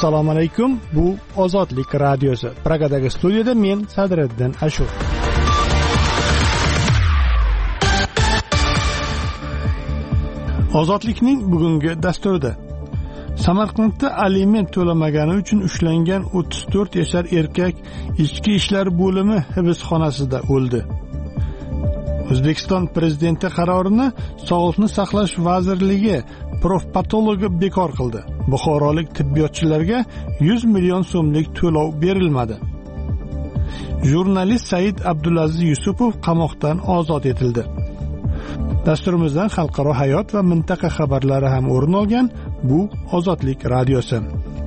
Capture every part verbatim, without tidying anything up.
Assalomu alaykum. Bu Ozodlik radiosi. Pragadagi studiyada men Sadriddin Ashur. Ozodlikning bugungi dasturida Samarqandda aliment to'lamagani uchun ushlangan o'ttiz to'rt yashar erkak ichki ishlar bo'limi hibsxonasida o'ldi. O'zbekiston prezidenti qarorini Sog'liqni saqlash vazirligi profpatologi bekor qildi. Buxorolik tibbiyotchilarga yuz million so'mlik to'lov berilmadi. Jurnalist Said Abdulaziz Yusupov qamoqdan ozod etildi. Dasturimizdan xalqaro hayot va mintaqa xabarlari ham o'rin olgan. Bu Ozodlik radiosi.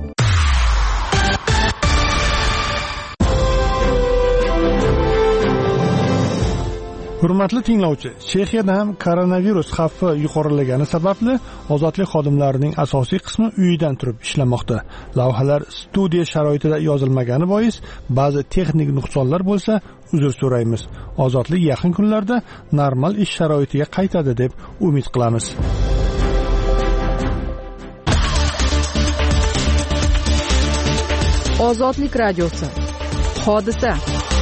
Hurmatli tinglovchi, Chexiyada ham koronavirus xavfi yuqorilagani sababli ozodlik xodimlarining asosiy qismi uyidan turib ishlamoqda. Lavhalar studiya sharoitida yozilmagani bois ba'zi texnik nuqsonlar bo'lsa, uzr so'raymiz. Ozodlik yaqin kunlarda normal ish sharoitiga qaytadi deb umid qilamiz. Ozodlik radiosi. Hodisa.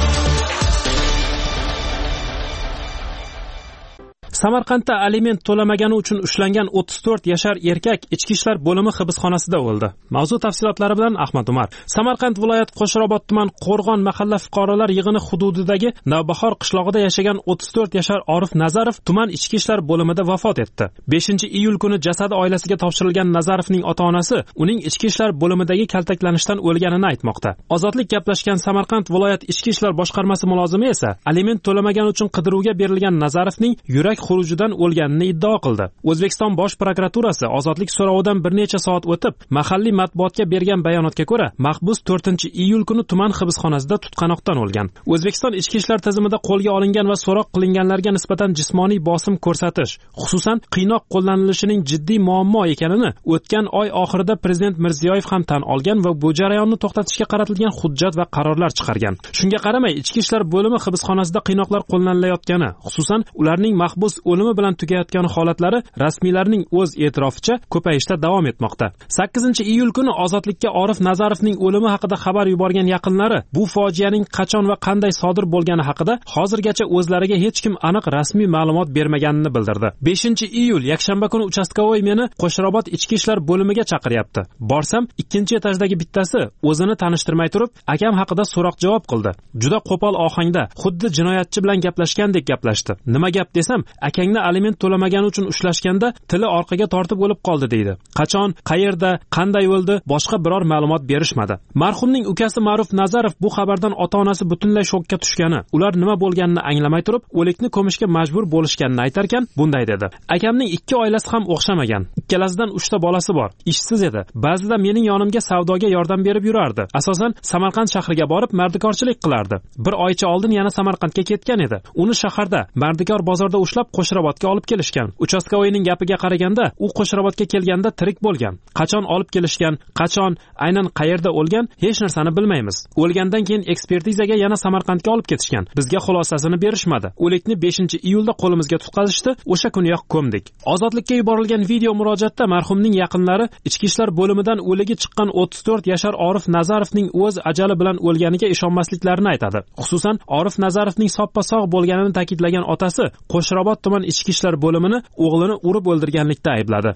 Samarqandda aliment to'lamagani uchun ushlangan o'ttiz to'rt yashar erkak ichki ishlar bo'limi hibsxonasida o'ldi. Mavzu tafsilotlari bilan Ahmad Umar. Samarqand viloyat Qo'shrobod tuman Qo'rg'on mahalla fuqarolar yig'ini hududidagi Navbahor qishlog'ida yashagan o'ttiz to'rt yashar Orif Nazarov tuman ichki ishlar bo'limida vafot etdi. beshinchi iyul kuni jasadi oilasiga topshirilgan Nazarovning ota-onasi uning ichki ishlar bo'limidagi kaltaklanishdan o'lganini aytmoqda. Ozodlik gaplashgan Samarqand viloyat ichki ishlar boshqarmasi mulozimi esa aliment to'lamagani uchun qidiruvga berilgan Nazarovning yurak xurujidan o'lganini iddao qildi. O'zbekiston bosh prokuraturasi ozodlik so'rovidan bir necha soat o'tib, mahalliy matbuotga bergan bayonotga ko'ra, mahbus to'rtinchi iyul kuni tuman hibsxonasida tutqanoqdan o'lgan. O'zbekiston ichki ishlar tizimida qo'lga olingan va so'roq qilinganlarga nisbatan jismoniy bosim ko'rsatish, xususan qiynoq qo'llanilishining jiddiy muammo ekanini o'tgan oy oxirida prezident Mirziyoyev ham tan olgan va bu jarayonni to'xtatishga qaratilgan hujjat va qarorlar chiqargan. Shunga qaramay, ichki ishlar bo'limi hibsxonasida qiynoqlar qo'llanilayotgani, xususan ularning mahbus o'limi bilan tugayotgan holatlari rasmiylarning o'z e'tiroficha ko'payishda davom etmoqda. sakkizinchi iyul kuni ozodlikka Orif Nazarovning o'limi haqida xabar yuborgan yaqinlari bu fojianing qachon va qanday sodir bo'lgani haqida hozirgacha o'zlariga hech kim aniq rasmiy ma'lumot bermaganini bildirdi. beshinchi iyul yakshanba kuni uchastkovoy meni Qo'shrobod ichki ishlar bo'limiga chaqiryapti. Borsam, ikkinchi etajdagi bittasi o'zini tanishtirmay turib, akam haqida so'roq-javob qildi. Juda qo'pol ohangda, xuddi jinoyatchi bilan gaplashgandek gaplashdi. Nima gap desam, akangni aliment to'lamagani uchun ushlashganda tili orqaga tortib o'lib qoldi deydi. Qachon, qayerda, qanday o'ldi, boshqa biror ma'lumot berishmadi. Marhumning ukasi Ma'ruf Nazarov bu xabardan ota-onasi butunlay shokka tushgani, ular nima bo'lganini anglamay turib, o'likni ko'mishga majbur bo'lishganini aytarkan, bunday dedi. Akamning ikki oilasi ham o'xshamagan. Ikkalasidan uchta bolasi bor. Ishsiz edi. Ba'zida mening yonimga savdoga yordam berib yurardi. Asosan Samarqand shahriga borib mardikorchilik qilardi. Bir oycha oldin yana Samarqandga ketgan edi. Uni shaharda Mardikor bozorda ushlab Qo'shrobodga olib kelishgan. Uchastkovoyning gapiga qaraganda, u Qo'shrobodga kelganda tirik bo'lgan. Qachon olib kelishgan, qachon, aynan qayerda o'lgan, hech narsani bilmaymiz. O'lgandan keyin ekspertizaga yana Samarqandga olib ketishgan. Bizga xulosasini berishmadi. O'likni beshinchi iyulda qo'limizga tutqazishdi, o'sha kuniyoq ko'mdik. Ozodlikka yuborilgan video murojaatda marhumning yaqinlari ichki ishlar bo'limidan o'ligi chiqqan o'ttiz to'rt yashar Orif Nazarovning o'z ajali bilan o'lganiga ishonmasliklarini aytadi. Xususan, Orif Nazarovning soppa-sog' bo'lganini ta'kidlagan otasi Qo'shrobod tuman ichki ishlar bo'limini o'g'lini urib o'ldirganlikda aybladi.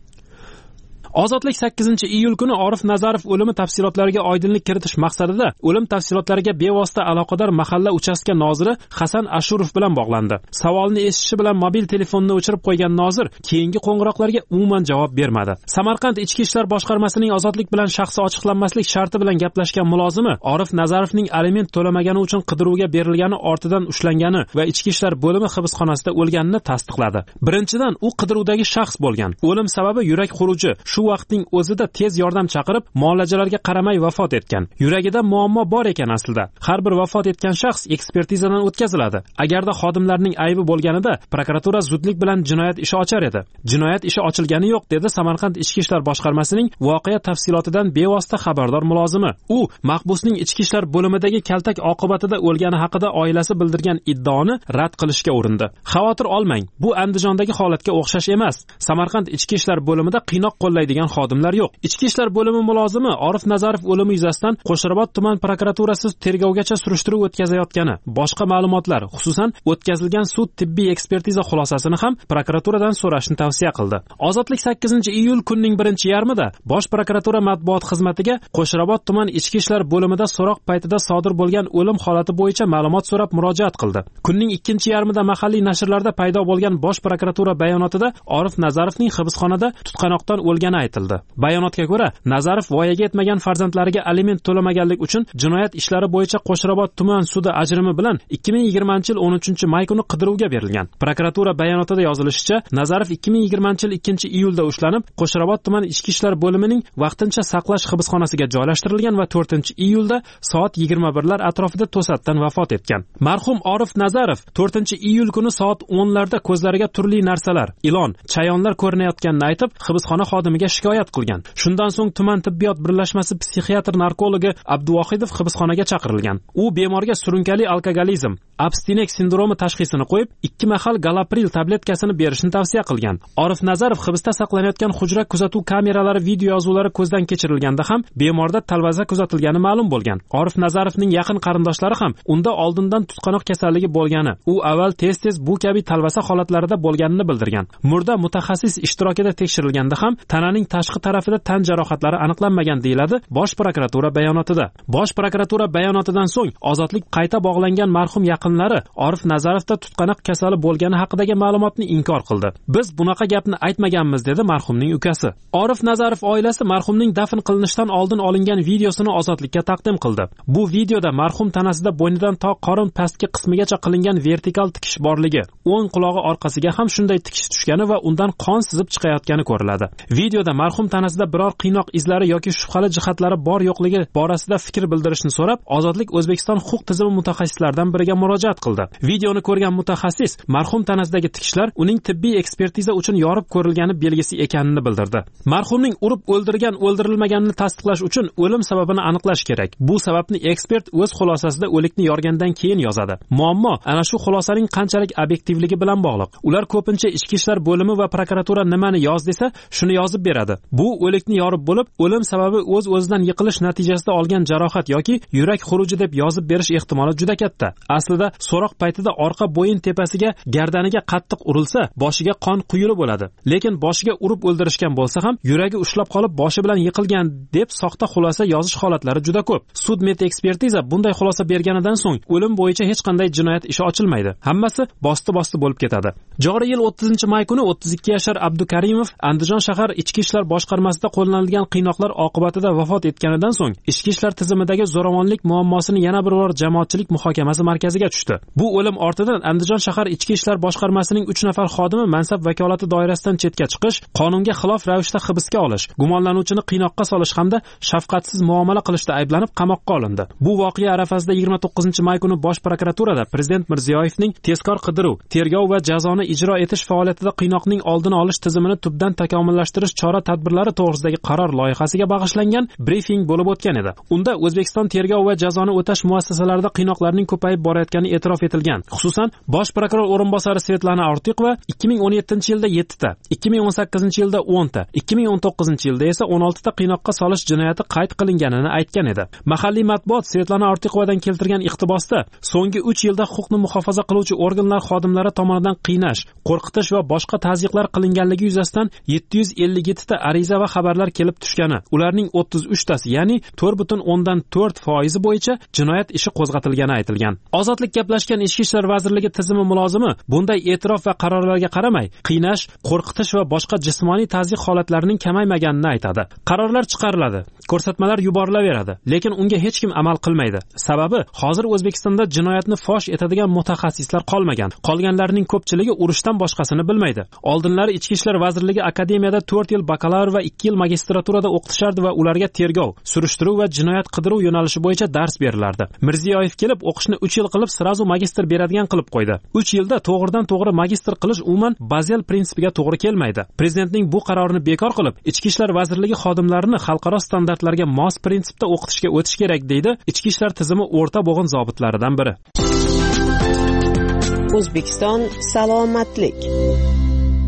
Ozodlik sakkizinchi iyul kuni Orif Nazarov o'limi tafsilotlariga oydinlik kiritish maqsadida o'lim tafsilotlariga bevosita aloqador mahalla uchastka noziri Hasan Ashurov bilan bog'landi. Savolni eshitishi bilan mobil telefonni o'chirib qo'ygan nozir keyingi qo'ng'iroqlarga umuman javob bermadi. Samarqand ichki ishlar boshqarmasining ozodlik bilan shaxsi ochiqlanmaslik sharti bilan gaplashgan mulozimi Orif Nazarovning aliment to'lamagani uchun qidiruvga berilgani ortidan ushlangani va ichki ishlar bo'limi hibsxonasida o'lganini tasdiqladi. Birinchidan, u qidiruvdagi shaxs bo'lgan. O'lim sababi yurak xuruji. Shu vaqtning o'zida tez yordam chaqirib, muolajalarga qaramay vafot etgan. Yuragida muammo bor ekan aslida. Har bir vafot etgan shaxs ekspertizadan o'tkaziladi. Agarda xodimlarning aybi bo'lganida, prokuratura zudlik bilan jinoyat ishi ochar edi. Jinoyat ishi ochilgani yo'q, dedi Samarqand ichki ishlar boshqarmasining voqea tafsilotidan bevosita xabardor mulozimi. U mahbusning ichki ishlar bo'limidagi kaltak oqibatida o'lgani haqida oilasi bildirgan iddaoni rad qilishga urindi. Xavotir olmang, bu Andijondagi holatga o'xshash emas. Samarqand ichki ishlar bo'limida qiynoq qo'llaydi ishlaydigan xodimlar yo'q. Ichki ishlar bo'limi mulozimi Orif Nazarov o'limi yuzasidan Qo'shrabot tuman prokuraturasi tergovgacha surishtiruv o'tkazayotgani, boshqa ma'lumotlar, xususan o'tkazilgan sud tibbiy ekspertiza xulosasini ham prokuraturadan so'rashni tavsiya qildi. Ozodlik sakkizinchi iyul kunning birinchi yarmida Bosh prokuratura matbuot xizmatiga Qo'shrabot tuman ichki ishlar bo'limida so'roq paytida sodir bo'lgan o'lim holati bo'yicha ma'lumot so'rab murojaat qildi. Kunning ikkinchi yarmida mahalliy nashrlarda paydo bo'lgan Bosh prokuratura bayonotida Orif Nazarovning hibsxonada tutqanoqdan o'lgani aytildi. Bayonotga ko'ra, Nazarov voyaga yetmagan farzandlariga aliment to'lamaganlik uchun jinoyat ishlari bo'yicha Qo'shrabot tuman sudi ajrimi bilan ikki ming yigirmanchi yil o'n uchinchi may kuni qidiruvga berilgan. Prokuratura bayonotida yozilishicha, Nazarov ikki ming yigirmanchi yil ikkinchi iyulda ushlanib, Qo'shrabot tuman ichki ishlar bo'limining vaqtincha saqlash hibsxonasiga joylashtirilgan va to'rtinchi iyulda soat yigirma birlar atrofida to'satdan vafot etgan. Marhum Orif Nazarov to'rtinchi iyul kuni soat o'nlarda ko'zlariga turli narsalar, ilon, chayonlar ko'rinayotganini aytib, hibsxona xodimiga shikoyat qilgan. Shundan so'ng tuman tibbiyot birlashmasi psixiatr narkologi Abduvohidov hibsxonaga chaqirilgan. U bemorga surunkali alkogolizm, abstinek sindromi tashxisini qo'yib, ikki mahal galapril tabletkasini berishni tavsiya qilgan. Orif Nazarov hibsda saqlanayotgan hujra kuzatuv kameralari video yozuvlari ko'zdan kechirilganda ham bemorda talvaza kuzatilgani ma'lum bo'lgan. Orif Nazarovning yaqin qarindoshlari ham unda oldindan tutqanoq kasalligi bo'lgani, u avval tez-tez bu kabi talvaza holatlarida bo'lganini bildirgan. Murda mutaxassis ishtirokida tekshirilganda ham tananing tashqi tarafida tan jarohatlari aniqlanmagan deyiladi Bosh prokuratura bayonotida. Bosh prokuratura bayonotidan so'ng ozodlik qayta bog'langan marhum yaqinlari Orif Nazarovda tutqanoq kasali bo'lgani haqidagi ma'lumotni inkor qildi. Biz bunaqa gapni aytmaganmiz, dedi marhumning ukasi. Orif Nazarov oilasi marhumning dafn qilinishidan oldin olingan videosini ozodlikka taqdim qildi. Bu videoda marhum tanasida bo'ynidan to qorin pastki qismigacha qilingan vertikal tikish borligi, o'ng qulog'i orqasiga ham shunday tikish tushgani va undan qon sizib chiqayotgani ko'riladi. Videoda marhum tanasida biror qiynoq izlari yoki shubhali jihatlari bor yo'qligi borasida fikr bildirishni so'rab, Ozodlik O'zbekiston huquq tizimi mutaxassislaridan biriga murojaat qildi. Videoni ko'rgan mutaxassis marhum tanasidagi tikishlar uning tibbiy ekspertiza uchun yorib ko'rilgani belgisi ekanini bildirdi. Marhumning urib o'ldirgan o'ldirilmaganini tasdiqlash uchun o'lim sababini aniqlash kerak. Bu sababni ekspert o'z xulosasida o'likni yorgandan keyin yozadi. Muammo ana shu xulosaning qanchalik obyektivligi bilan bog'liq. Ular ko'pincha ichki ishlar bo'limi va prokuratura nimani yoz desa, shuni yozib beradi. Bu o'likni yorib bo'lib, o'lim sababi o'z-o'zidan yiqilish natijasida olgan jarohat yoki yurak xuruji deb yozib berish ehtimoli juda katta. Aslida so'roq paytida orqa bo'yin tepasiga, gardaniga qattiq urilsa, boshiga qon quyilib bo'ladi. Lekin boshiga urib o'ldirishgan bo'lsa ham yuragi ushlab qolib boshi bilan yiqilgan deb soxta xulosa yozish holatlari juda ko'p. Sud met ekspertiza bunday xulosa berganidan so'ng o'lim bo'yicha hech qanday jinoyat ishi ochilmaydi. Hammasi bosti-bosti bo'lib ketadi. Joriy yil o'ttizinchi may kuni o'ttiz ikki yashar Abdukarimov Andijon shahar ichki ishlar boshqarmasida qo'llanilgan qiynoqlar oqibatida vafot etganidan so'ng ichki ishlar tizimidagi zo'ravonlik muammosini yana bir bor jamoatchilik muhokamasi markaziga tushdi. Bu o'lim ortidan Andijon shahar ichki ishlar boshqarmasining uch nafar xodimi mansab vakolati doirasidan chetga chiqish, qonunga xilof ravishda hibsga olish, gumonlanuvchini qiynoqqa solish hamda shafqatsiz muomala qilishda ayblanib qamoqqa olindi. Bu voqea arafasida yigirma to'qqizinchi may kuni Bosh prokuraturada Prezident Mirziyoyevning tezkor qidiruv, tergov va jazoni ijro etish faoliyatida qiynoqning oldini olish tizimini tubdan takomillashtirish chora-tadbirlari to'g'risidagi qaror loyihasiga bag'ishlangan brifing bo'lib o'tgan edi. Unda O'zbekiston tergov va jazoni o'tash muassasalarida qiynoqlarning ko'payib borayotgani e'tirof etilgan. Xususan, Bosh prokuror o'rinbosari Svetlana Ortiqova ikki ming o'n yettinchi yilda yetti ta, ikki ming o'n sakkizinchi yilda o'n ta, ikki ming o'n to'qqizinchi yilda esa o'n olti ta qiynoqqa solish jinoyati qayd qilinganini aytgan edi. Mahalliy matbuot Svetlana Ortiqovadan keltirgan iqtibosda so'nggi uch yilda huquqni muhofaza qiluvchi organlar xodimlari tomonidan qiynash, qo'rqitish va boshqa tazyiqlar qilinganligi yuzasidan yetti yuz ellik yetti ta ariza va xabarlar kelib tushgani, ularning o'ttiz uch tasi, ya'ni to'rt butun o'ndan to'rt foizi bo'yicha jinoyat ishi qo'zg'atilgani aytilgan. Ozodlik gaplashgan Ichki ishlar vazirligi tizimi mulozimi bunday e'tirof va qarorlarga qaramay, qiynash, qo'rqitish va boshqa jismoniy tazyiq holatlarining kamaymaganini aytadi. Qarorlar chiqariladi, ko'rsatmalar yuborilaveradi, lekin unga hech kim amal qilmaydi. Sababi hozir O'zbekistonda jinoyatni fosh etadigan mutaxassislar qolmagan. Qolganlarning ko'pchiligi urushdan boshqasini bilmaydi. Oldinlari Ichki ishlar vazirligi akademiyada to'rt yil bakalavr va ikki yil magistraturada o'qitishardi va ularga tergov, surishtiruv va jinoyat qidiruv yo'nalishi bo'yicha dars berilardi. Mirziyoyev kelib o'qishni uch yil qilib sirazu magistr beradigan qilib qo'ydi. uch yilda to'g'ridan to'g'ri magistr qilish umuman Bazel prinsipiga to'g'ri kelmaydi. Prezidentning bu qarorini bekor qilib, Ichki ishlar vazirligi xodimlarini xalqaro standartlarga mos prinsipda o'qitishga o'tish kerak, deydi Ichki ishlar tizimi o'rta bo'g'in zobitlaridan biri. O'zbekiston salomatlik.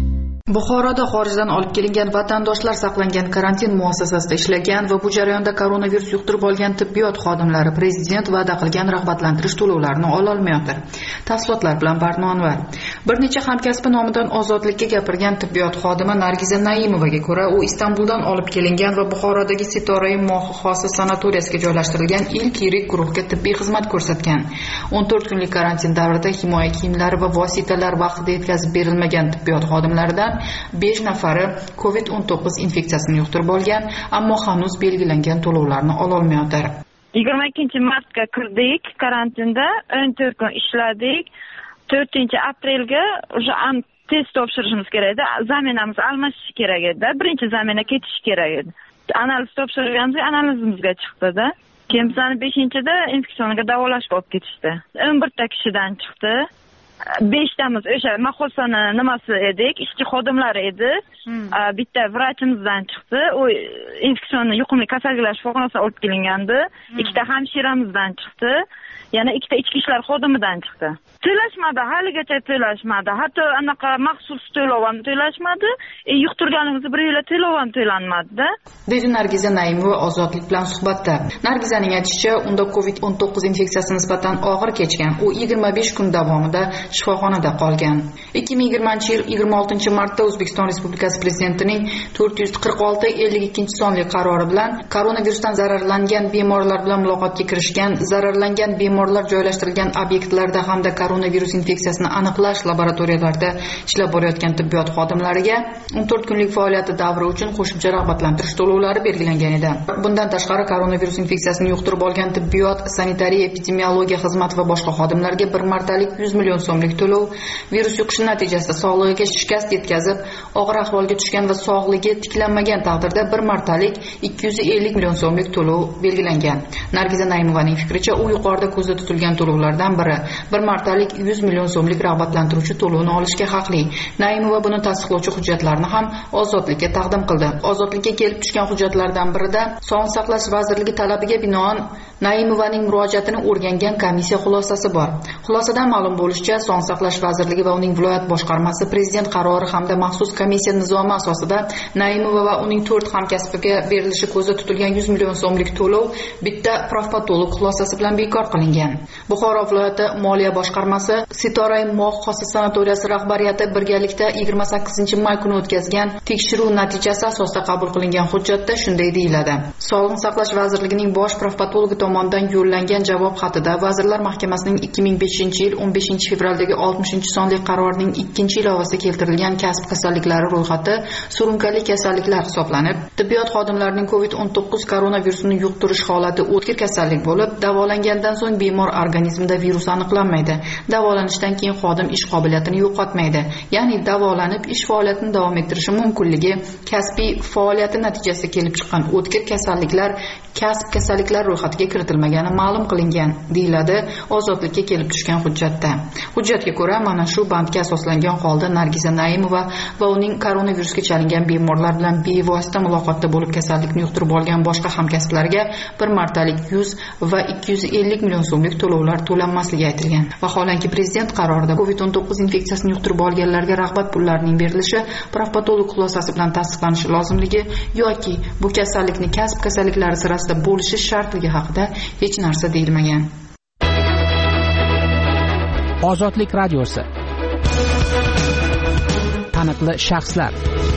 Buxoroda xorijdan olib kelingan vatandoshlar saqlangan karantin muassasasida ishlagan va bu jarayonda koronavirus yuqtirib olgan tibbiyot xodimlari prezident va'da qilgan rag'batlantirish to'lovlarini ololmayotir. Tafsilotlar bilan Barnonvar. Bir necha hamkasbi nomidan ozodlikka gapirgan tibbiyot xodimi Nargiza Naimovaga ko'ra, u Istanbuldan olib kelingan va Buxorodagi Sitorai Moh xossi sanatoriyasiga joylashtirilgan ilk yirik guruhga tibbiy xizmat ko'rsatgan. o'n to'rt kunlik karantin davrida himoya kiyimlari va vositalar vaqtida yetkazib berilmagan tibbiyot xodimlaridan besh nafari covid o'n to'qqiz infeksiyasini yuqtirib olgan, ammo hanuz belgilangan to'lovlarni ololmayotir. yigirma ikkinchi martga kirdik karantinda, o'n to'rt kun ishladik. to'rtinchi aprelga уже test topshirishimiz kerak edi. Zaminamiz almashishi kerak edi. Birinchi zamina ketishi kerak edi. Analiz topshirganimizda analizimizga chiqdi-da. Keyin bizani beshinchida infeksiyaga davolashga olib ketishdi. o'n birta kishidan chiqdi. beshtamiz o'sha mahosani nimasi edik, ishchi xodimlari edi. Hmm. Bitta vrachimizdan chiqdi. U infeksion yuqumli kasalliklar shifoxonasiga olib kelingandi. Hmm. Ikkita hamshiramizdan chiqdi. Yana ikkita ichki ishlar xodimidan chiqdi. To'lashmadi, haligacha to'lashmadi. Hatto anaqa maxsus to'lov ham to'lashmadi. E, yuqtirganimizni bir yo'la to'lov ham to'lanmadi-da. Dedi Nargiza Naimova Ozodlik bilan suhbatda. Nargizaning aytishicha, unda covid o'n to'qqiz infeksiyasi nisbatan og'ir kechgan. U yigirma besh kun davomida shifoxonada qolgan. ikki ming yigirmanchi yil yigirma oltinchi martda O'zbekiston Respublikasi Prezidentining to'rt yuz qirq olti ellik ikkinchi sonli qarori bilan koronavirusdan zararlangan bemorlar bilan muloqotga kirishgan, zararlangan bemorlar joylashtirilgan obyektlarda hamda koronavirus infeksiyasini aniqlash laboratoriyalarida ishlab borayotgan tibbiyot xodimlariga o'n to'rt kunlik faoliyati davri uchun qo'shimcha rag'batlantirish to'lovlari belgilangan edi. Bundan tashqari koronavirus infeksiyasini yuqtirib olgan tibbiyot, sanitariya, epidemiologiya xizmati va boshqa xodimlarga bir martalik yuz million so'mlik to'lov, virus yuqishi natijasida sog'lig'iga shikast yetkazib, og'ir ahvolga tushgan va sog'ligi tiklanmagan taqdirda bir martalik ikki yuz ellik million so'mlik to'lov belgilangan. Nargiza Naimovaning fikricha, u yuqorida ko'zda tutilgan to'lovlardan biri bir martalik yuz million so'mlik rag'batlantiruvchi to'lovni olishga haqli. Naimova buni tasdiqlovchi hujjatlarni ham Ozodlikka taqdim qildi. Ozodlikka kelib tushgan hujjatlardan birida Sog'liqni saqlash vazirligi talabiga binoan Naimovaning murojaatini o'rgangan komissiya xulosasi bor. Xulosadan ma'lum bo'lishicha, Sog'liqni saqlash vazirligi va uning viloyat boshqarmasi prezident qarori hamda maxsus komissiya nizomi asosida Naimova va uning to'rt hamkasbiga berilishi ko'zda tutilgan yuz million so'mlik to'lov bitta profpatolog xulosasi bilan bekor qilingan. Buxoro viloyati moliya boshqarmasi Sitorai Moh xossi sanatoriyasi rahbariyati birgalikda yigirma sakkizinchi may kuni o'tkazgan tekshiruv natijasi asosida qabul qilingan hujjatda shunday deyiladi. Sog'liqni saqlash vazirligining bosh profpatologi tomonidan yo'llangan javob xatida Vazirlar Mahkamasining ikki ming beshinchi yil o'n beshinchi fevraldagi oltmishinchi sonli qarorining ikkinchi ilovasida keltirilgan kasb kasalliklari ro'yxati surunkali kasalliklar hisoblanib, tibbiyot xodimlarining covid o'n to'qqiz koronavirusini yuqtirish holati o'tkir kasallik bo'lib, davolangandan so'ng bemor organizmida virus aniqlanmaydi. Davolanishdan keyin xodim ish qobiliyatini yo'qotmaydi. Ya'ni davolanib ish faoliyatini davom ettirishi mumkinligi kasbiy faoliyati natijasida kelib chiqqan o'tkir kasalliklar kasb kasalliklar ro'yxatiga kiritilmagani ma'lum qilingan, deyiladi Ozodlikka kelib tushgan hujjatda. Hujjatga ko'ra, mana shu bandga asoslangan holda Nargiza Naimova va uning koronavirusga chalingan bemorlar bilan bevosita muloqotda bo'lib kasallikni yuqtirib olgan boshqa hamkasblariga bir martalik yuz va ikki yuz ellik million so'mlik to'lovlar to'lanmasligi aytilgan. Vaholanki prezident qarorida covid o'n to'qqiz infeksiyasini yuqtirib olganlarga rag'bat pullarining berilishi profpatolog xulosasi bilan tasdiqlanishi lozimligi yoki bu kasallikni kasb kasalliklari sirasida bo'lishi shartligi haqida hech narsa deyilmagan. Ozodlik radiosi. Taniqli shaxslar.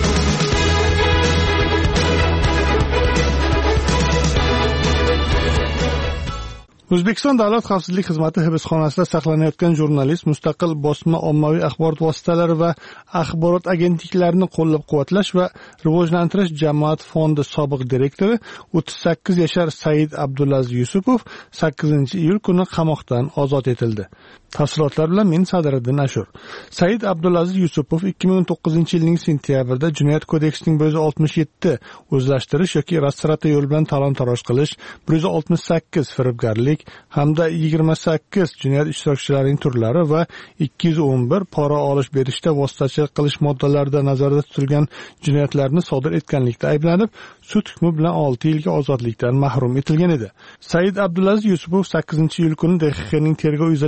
O'zbekiston Davlat xavfsizlik xizmati hibsxonasida saqlanayotgan jurnalist, mustaqil bosma ommaviy axborot vositalari va axborot agentliklarini qo'llab-quvvatlash va rivojlantirish jamoat fondi sobiq direktori o'ttiz sakkiz yashar Said Abdulaziz Yusupov sakkizinchi iyul kuni qamoqdan ozod etildi. Tafsilotlar bilan men Sadiriddin Ashur. Said Abdulaziz Yusupov ikki ming o'n to'qqizinchi yilning sentyabrida Jinoyat kodeksining bir yuz oltmish yetti o'zlashtirish yoki rastrata yo'l bilan talon-taroj qilish, bir yuz oltmish sakkiz firibgarlik hamda yigirma sakkiz jinoyat ishtirokchilarining turlari va ikki yuz o'n bir pora olish berishda vositachilik qilish moddalarida nazarda tutilgan jinoyatlarni sodir etganlikda ayblanib, sud hukmi bilan olti yilga ozodlikdan mahrum etilgan edi. Said Abdulaziz Yusupov sakkizinchi iyul kuni D X Xning tergov izolyatoridan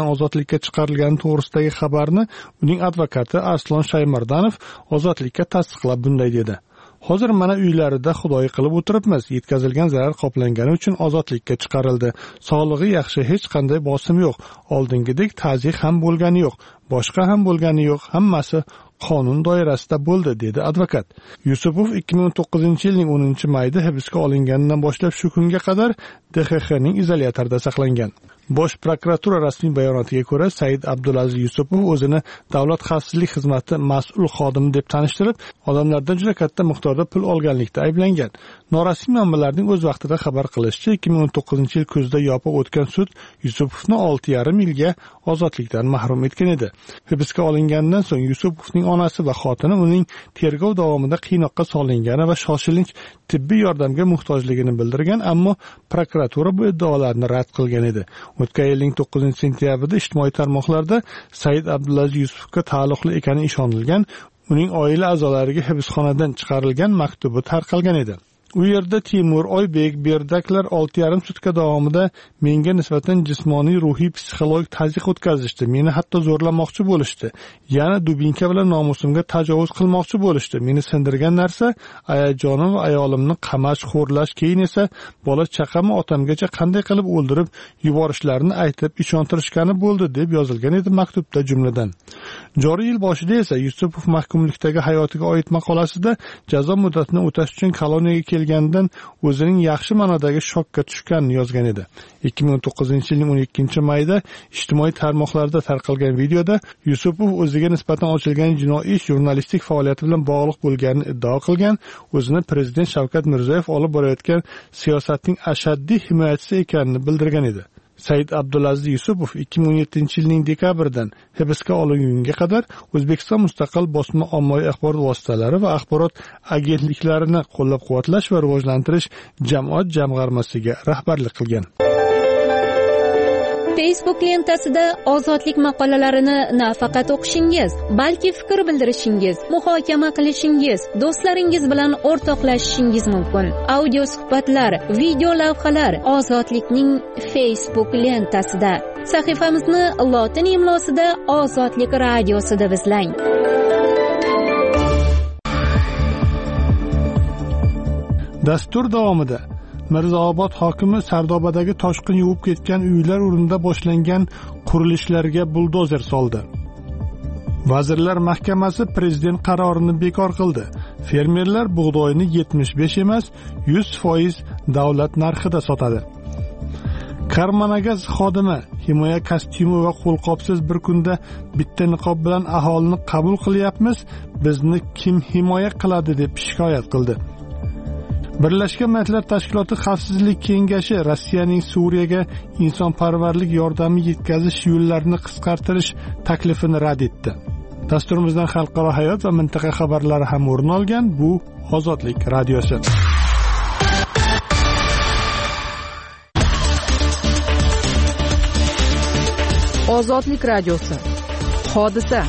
ozodlikka chiqarilgani to'g'risidagi xabarni uning advokati Arslon Shaymardanov ozodlikka tasdiqlab bunday dedi: Hozir mana uylarida xudoy qilib o'tiribmiz. Yetkazilgan zarar qoplangani uchun ozodlikka chiqarildi. Sog'lig'i yaxshi, hech qanday bosim yo'q. Oldingidek ta'ziyq ham bo'lgani yo'q, boshqa ham bo'lgani yo'q. Hammasi qonun doirasida bo'ldi, dedi advokat. Yusupov ikki ming o'n to'qqizinchi yilning o'ninchi mayida hibsga olinganidan boshlab shu kunga qadar D X X ning izolyatorida saqlangan. Bosh prokuratura rasmiy bayonotiga ko'ra, Said Abdulaziz Yusupov o'zini Davlat xavfsizlik xizmati mas'ul xodimi deb tanishtirib, odamlardan juda katta miqdorda pul olganlikda ayblangan. Norasmiy manbalarning o'z vaqtida xabar qilishicha, ikki ming o'n to'qqizinchi yil kuzda yopiq o'tgan sud Yusupovni olti yarim yilga ozodlikdan mahrum etgan edi. Hibsga olingandan so'ng Yusupovning onasi va xotini uning tergov davomida qiynoqqa solingani va shoshilinch tibbiy yordamga muhtojligini bildirgan, ammo prokuratura bu iddaolarni rad qilgan edi. O'tgan yilning to'qqizinchi sentyabrida ijtimoiy tarmoqlarda Said Abdulaziz Yusupovga taalluqli ekani ishonilgan, uning oila a'zolariga hibsxonadan chiqarilgan maktubi tarqalgan edi. U yerda Timur, Oybek, Berdaklar olti yarim sutka davomida menga nisbatan jismoniy, ruhiy, psixologik tazyiq o'tkazishdi. Meni hatto zo'rlamoqchi bo'lishdi. Yana dubinka bilan nomusimga tajovuz qilmoqchi bo'lishdi. Meni sindirgan narsa ayajonim va ayolimni qamash, xo'rlash, keyin esa bola chaqamni otamgacha qanday qilib o'ldirib yuborishlarini aytib ishontirishgani bo'ldi, deb yozilgan edi maktubda jumladan. Joriy yil boshida esa Yusupov mahkumlikdagi hayotiga oid maqolasida jazo muddatini o'tash uchun koloniyaga kelgandan o'zining yaxshi ma'nodagi shokka tushganini yozgan edi. ikki ming o'n to'qqizinchi yilning o'n ikkinchi mayida ijtimoiy tarmoqlarda tarqalgan videoda Yusupov o'ziga nisbatan ochilgan jinoiy ish jurnalistik faoliyati bilan bog'liq bo'lganini iddao qilgan, o'zini prezident Shavkat Mirziyoyev olib borayotgan siyosatning ashaddiy himoyachisi ekanini bildirgan edi. Said Abdulaziz Yusupov ikki ming o'n yettinchi yilning dekabridan hibsga olingunga qadar O'zbekiston mustaqil bosma ommaviy axborot vositalari va axborot agentliklarini qo'llab-quvvatlash va rivojlantirish jamoat jamg'armasiga rahbarlik qilgan. Facebook lentasida ozodlik maqolalarini nafaqat o'qishingiz, balki fikr bildirishingiz, muhokama qilishingiz, do'stlaringiz bilan o'rtoqlashishingiz mumkin. Audio suhbatlar, video lavhalar Ozodlikning Facebook lentasida. Sahifamizni lotin imlosida Ozodlik radiosi deb izlang. Dastur davomida Mirzaobod hokimi Sardobadagi toshqin yuvib ketgan uylar o'rnida boshlangan qurilishlarga buldozer soldi. Vazirlar Mahkamasi prezident qarorini bekor qildi. Fermerlar bug'doyni yetmish besh emas, yuz foiz davlat narxida sotadi. Karmanagaz xodimi himoya kostyumi va qo'lqopsiz bir kunda bitta niqob bilan aholini qabul qilyapmiz, bizni kim himoya qiladi deb shikoyat qildi. Birlashgan Millatlar Tashkiloti Xavfsizlik kengashi Rossiyaning Suriyaga insonparvarlik yordami yetkazish yo'llarini qisqartirish taklifini rad etdi. Dasturimizdan xalqaro hayot va mintaqa xabarlari ham o'rin olgan. Bu Ozodlik radiosi. Ozodlik radiosi. Hodisa.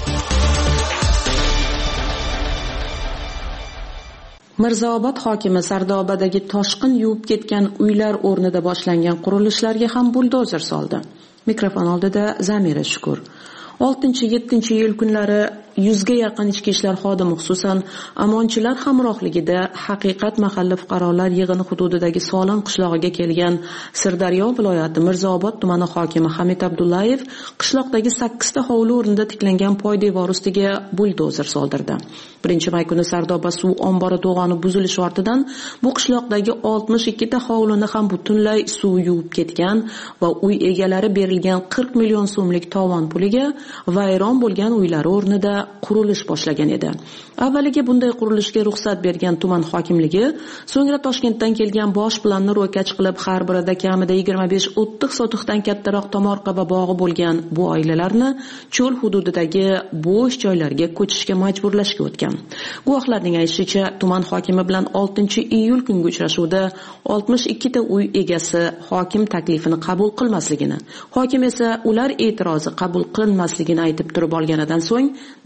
Mirzaobod hokimi Sardobadagi toshqin yuvib ketgan uylar o'rnida boshlangan qurilishlarga ham buldozer soldi. Mikrofon oldida Zamira Shukur. oltinchi yettinchi iyul kunlari yuzga yaqin ichki ishlar xodimi, xususan amonchilar hamrohligida Haqiqat mahalla fuqarolar yig'ini hududidagi Solim qishlog'iga kelgan Sirdaryo viloyati Mirzaobod tumani hokimi Hamid Abdullayev qishloqdagi sakkizta hovli o'rnida tiklangan poydevor ustiga buldozer soldirdi. birinchi may kuni Sardoba suv ombori to'g'oni buzilishi ortidan bu qishloqdagi oltmish ikkita hovlini ham butunlay suv yuvib ketgan va uy egalari berilgan qirq million so'mlik tovon puliga vayron bo'lgan uylar o'rnida qurilish boshlagan edi. Avvaliga bunday qurilishga ruxsat bergan tuman hokimligi, so'ngra Toshkentdan kelgan bosh planni ro'kach qilib, har birida kamida yigirma besh o'ttiz sotixdan kattaroq tomorqa va bog'i bo'lgan bu oilalarni cho'l hududidagi bo'sh joylarga ko'chishga majburlashga o'tgan. Guvohlarning aytishicha, tuman hokimi bilan oltinchi iyul kungi uchrashuvda oltmish ikkita uy egasi hokim taklifini qabul qilmasligini, hokim esa ular e'tirozi qabul qilinmasligini aytib turib olganidan so'ng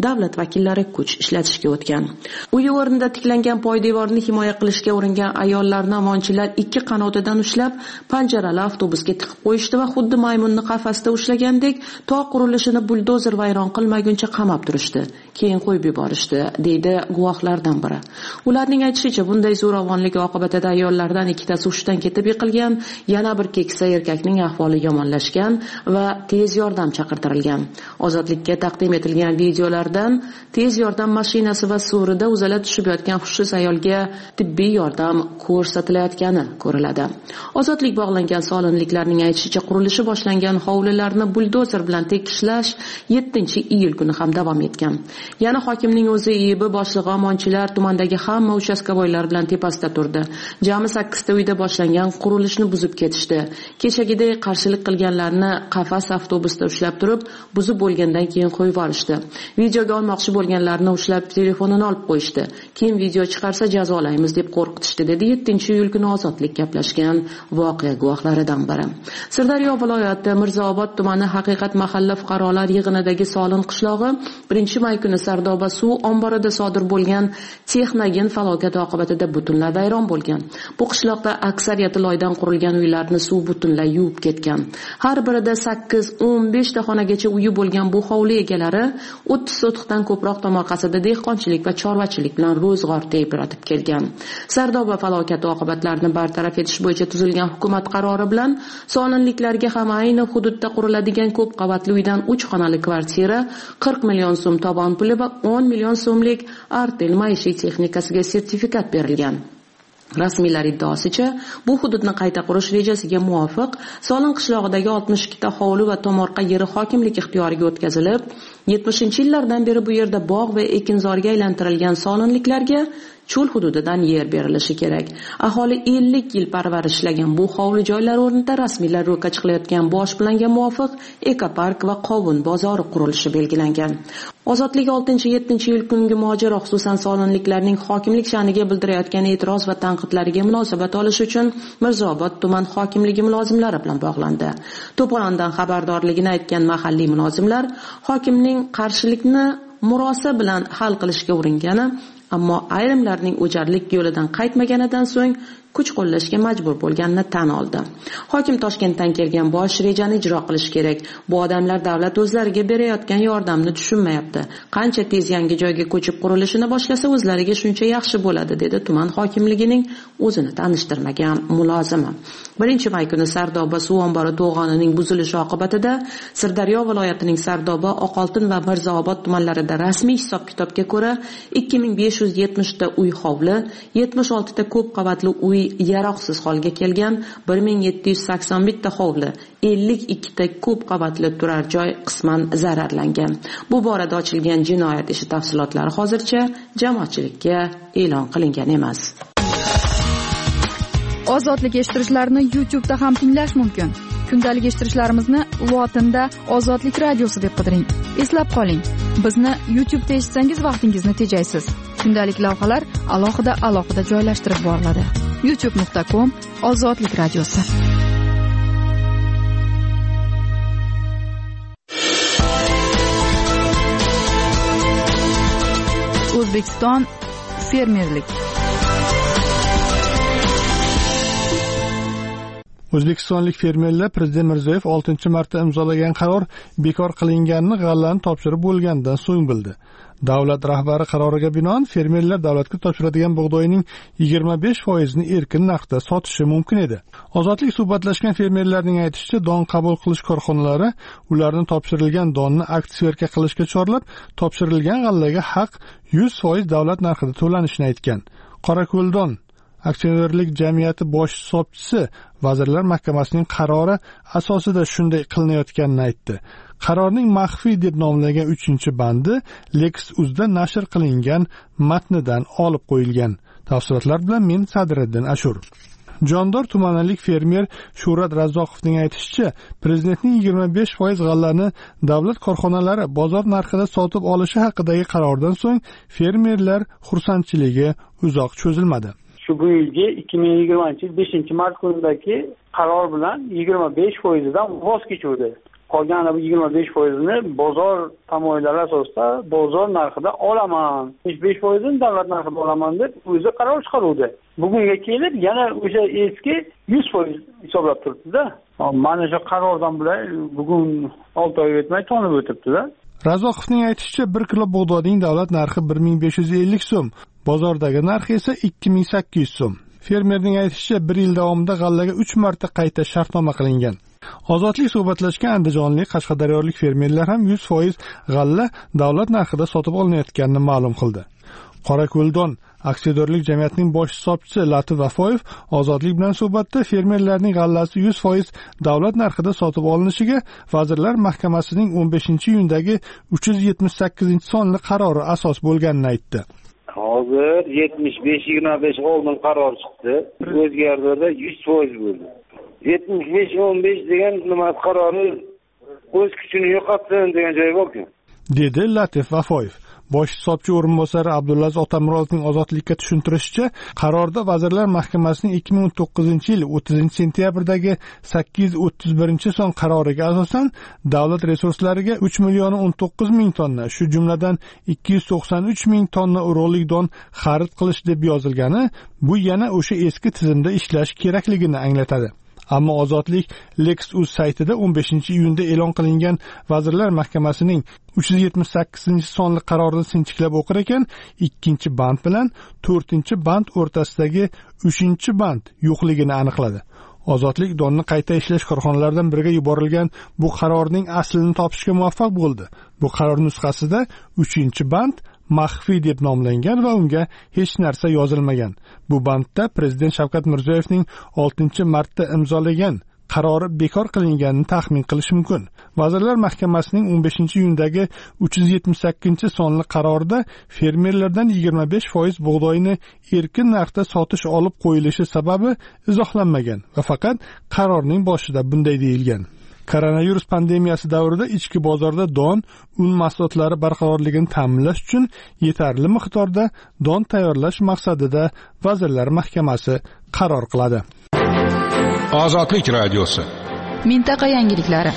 davlat vakillari kuch ishlatishga o'tgan. Uyi o'rnida tiklangan poydevorni himoya qilishga uringan ayollarni omonchilar ikki qanotidan ushlab, panjarali avtobusga tiqib qo'yishdi va xuddi maymunni qafasda ushlagandek to qurilishini buldozer vayron qilmaguncha qamab turishdi. Keyin qo'yib yuborishdi, deydi guvohlardan biri. Ularning aytishicha, bunday zo'ravonlik oqibatida ayollardan ikkitasi hushdan ketib yiqilgan, yana bir keksa erkakning ahvoli yomonlashgan va tez yordam chaqirtirilgan. Ozodlikka taqdim etilgan videolardan tez yordam mashinasi va suvrida uzala tushib yotgan hushsiz ayolga tibbiy yordam ko'rsatilayotgani ko'riladi. Ozodlik bog'langan solinliklarning aytishicha, qurilishi boshlangan hovlilarni buldozer bilan tekishlash yettinchi iyul kuni ham davom etgan. Yana hokimning o'zi I B boshlig'i omonchilar tumandagi hamma uchastkavoylar bilan tepasida turdi. Jami sakkizta uyda boshlangan qurilishni buzib ketishdi. Kechagidek qarshilik qilganlarni qafas avtobusda ushlab turib, buzib bo'lgandan keyin qo'yib yuborishdi. Videoga olmoqchi bo'lganlarni ushlab telefonini olib qo'yishdi. Keyin video chiqarsa jazolaymiz deb qo'rqitishdi, dedi yettinchi iyul kuni Ozodlik gaplashgan voqea guvohlaridan biri. Sirdaryo viloyati Mirzaobod tumani Haqiqat mahalla fuqarolar yig'inidagi Solin qishlog'i birinchi may kuni Sardoba suv omborida sodir bo'lgan texnogen falokati oqibatida butunlay vayron bo'lgan. Bu qishloqda aksariyati loydan qurilgan uylarni suv butunlay yuvib ketgan. Har birida sakkiz o'n besh ta xonagacha uyi bo'lgan bu hovli egalari o'ttiz sotixdan ko'proq tomorqasida dehqonchilik va chorvachilik bilan ro'zg'or tebratib kelgan. Sardoba falokati oqibatlarini bartaraf etish bo'yicha tuzilgan hukumat qarori bilan solinliklarga ham ayni hududda quriladigan ko'p qavatli uydan uch xonali kvartira, qirq million so'm tovon puli va o'n million so'mlik Artel maishiy texnikasiga sertifikat berilgan. Rasmiylar iddaosicha, bu hududni qayta qurish rejasiga muvofiq Solin qishlog'idagi oltmish ikkita hovli va tomorqa yeri hokimlik ixtiyoriga o'tkazilib, yetmishinchi yillardan beri bu yerda bog' va ekinzorga aylantirilgan solinliklarga cho'l hududidan yer berilishi kerak. Aholi ellik yil parvarishlagan bu hovli joylar o'rnida rasmiylar ro'kach qilayotgan bosh planga muvofiq ekopark va qovun bozori qurilishi belgilangan. Ozodlik oltinchi yettinchi iyul kungi mojaro, xususan solinliklarning hokimlik sha'niga bildirayotgan e'tiroz va tanqidlariga munosabat olish uchun Mirzaobod tuman hokimligi mulozimlari bilan bog'landi. To'polondan xabardorligini aytgan mahalliy mulozimlar hokimning qarshilikni murosa bilan hal qilishga uringani, ammo ayrimlarning o'jarlik yo'lidan qaytmaganidan so'ng kuch qo'llashga majbur bo'lganini tan oldi. Hokim Toshkentdan kelgan bosh rejani ijro qilish kerak. Bu odamlar davlat o'zlariga berayotgan yordamni tushunmayapti. Qancha tez yangi joyga ko'chib qurilishini boshlasa o'zlariga shuncha yaxshi bo'ladi, dedi tuman hokimligining o'zini tanishtirmagan mulozimi. birinchi may kuni Sardoba suv ombori to'g'onining buzilishi oqibatida Sirdaryo viloyatining Sardoba, Oqoltin va Mirzaobod tumanlarida rasmiy hisob-kitobga ko'ra ikki ming besh yuz yetmish ta uy hovli, yetmish olti ta ko'p qavatli uy yaroqsiz holga kelgan, bir ming yetti yuz sakson bitta hovli, ellik ikki ta ko'p qavatli turar joy qisman zararlangan. Bu borada ochilgan jinoyat ishi tafsilotlari hozircha jamoatchilikka e'lon qilingan emas. Ozodlik eshittirishlarni YouTube'da ham tinglash mumkin. Kundalik eshittirishlarimizni lotinda Ozodlik radiosi deb qidiring. Eslab qoling, bizni YouTube'da eshitsangiz vaqtingizni tejaysiz. Kundalik lavhalar alohida alohida joylashtirib boriladi. youtube nuqta com Ozodlik radiosi. O'zbekiston fermerlik. O'zbekistonlik fermerlar Prezident Mirziyoyev oltinchi marta imzolagan qaror bekor qilinganini g'allani topshirib bo'lgandan so'ng bildi. Davlat rahbari qaroriga binoan fermerlar davlatga topshiradigan bug'doyning yigirma besh foizini erkin narxda sotishi mumkin edi. Ozodlik suhbatlashgan fermerlarning aytishicha, don qabul qilish korxonalari ularni topshirilgan donni aksiyaga qilishga chorlab, topshirilgan g'allaga haq yuz foiz davlat narxida to'lanishini aytgan. Qorako'ldon aksionerlik jamiyati bosh hisobchisi Vazirlar Mahkamasining qarori asosida shunday qilinayotganini aytdi. Qarorning maxfiy deb nomlangan uchinchi bandi Lex.uzda nashr qilingan matnidan olib qo'yilgan. Tafsilotlar bilan men Sadriddin Ashur. Jondor tumanalik fermer Shuhrat Razzoqovning aytishicha, prezidentning yigirma besh foiz g'allani davlat korxonalari bozor narxida sotib olishi haqidagi qarordan so'ng fermerlar xursandchiligi uzoq cho'zilmadi. Shu bu yilgi ikki ming yigirmanchi yil beshinchi mart kunidagi qaror bilan yigirma besh foizdan voz kechuvdi. qolgan bu yigirma besh foizini bozor tamoyillari asosida bozor narxida olaman, yetmish besh foizini davlat narxida olaman deb o'zi qaror chiqaruvdi. Bugunga kelib yana o'sha eski yuz foiz hisoblab turibdi-da. Mana shu qarordan bular bugun olti oy o'tmay tonib o'tibdi-da. Razoqovning aytishicha, bir kilo bug'doyning davlat narxi bir ming besh yuz ellik so'm, bozordagi narxi esa ikki ming sakkiz yuz so'm. Fermerning aytishicha, bir yil davomida g'allaga uch marta qayta shartnoma qilingan. Ozodlik suhbatlashgan andijonlik, qashqadaryolik fermerlar ham yuz foiz g'alla davlat narxida sotib olinayotganini ma'lum qildi. Qorako'ldon aksiyadorlik jamiyatining bosh hisobchisi Latif Vafoyev Ozodlik bilan suhbatda fermerlarning g'allasi yuz foiz davlat narxida sotib olinishiga Vazirlar Mahkamasining o'n beshinchi iyundagi uch yuz yetmish sakkizinchi sonli qarori asos bo'lganini aytdi. Hozir yetmish besh yigirma besh oldin qaror chiqdi. O'zgardi, yuz foiz bo'ldi. yetmish besh o'n besh degan nima qarori o'z kuchini yo'qotsin degan joyi borku, dedi Latif Vafoyev. Bosh hisobchi o'rinbosari Abdulaziz Otamurodovning Ozodlikka tushuntirishicha, qarorda Vazirlar Mahkamasining ikki ming o'n to'qqizinchi yil o'ttizinchi sentyabrdagi sakkiz yuz o'ttiz birinchi son qaroriga asosan davlat resurslariga uch million o'n to'qqiz ming tonna, shu jumladan ikki yuz to'qson uch ming tonna urug'lik don xarid qilish deb yozilgani, bu yana o'sha eski tizimda ishlash kerakligini anglatadi. Ammo Ozodlik Lex.uz saytida o'n beshinchi iyunda e'lon qilingan Vazirlar Mahkamasining uch yuz yetmish sakkizinchi sonli qarorini sinchiklab o'qir ekan, ikkinchi band bilan to'rtinchi band o'rtasidagi uchinchi band yo'qligini aniqladi. Ozodlik donni qayta ishlash korxonalaridan biriga yuborilgan bu qarorning aslini topishga muvaffaq bo'ldi. Bu qaror nusxasida uchinchi band maxfiy deb nomlangan va unga hech narsa yozilmagan. Bu bandda Prezident Shavkat Mirziyoyevning oltinchi martda imzolagan qarori bekor qilinganini taxmin qilish mumkin. Vazirlar Mahkamasining o'n beshinchi iyundagi uch yuz yetmish sakkizinchi sonli qarorida fermerlardan yigirma besh foiz bug'doyni erkin narxda sotish olib qo'yilishi sababi izohlanmagan va faqat qarorning boshida bunday deyilgan. Koronavirus pandemiyasi davrida ichki bozorda don, un mahsulotlari barqarorligini ta'minlash uchun yetarli miqdorda don tayyorlash maqsadida Vazirlar Mahkamasi qaror qiladi. Ozodlik radiosi. Mintaqa yangiliklari.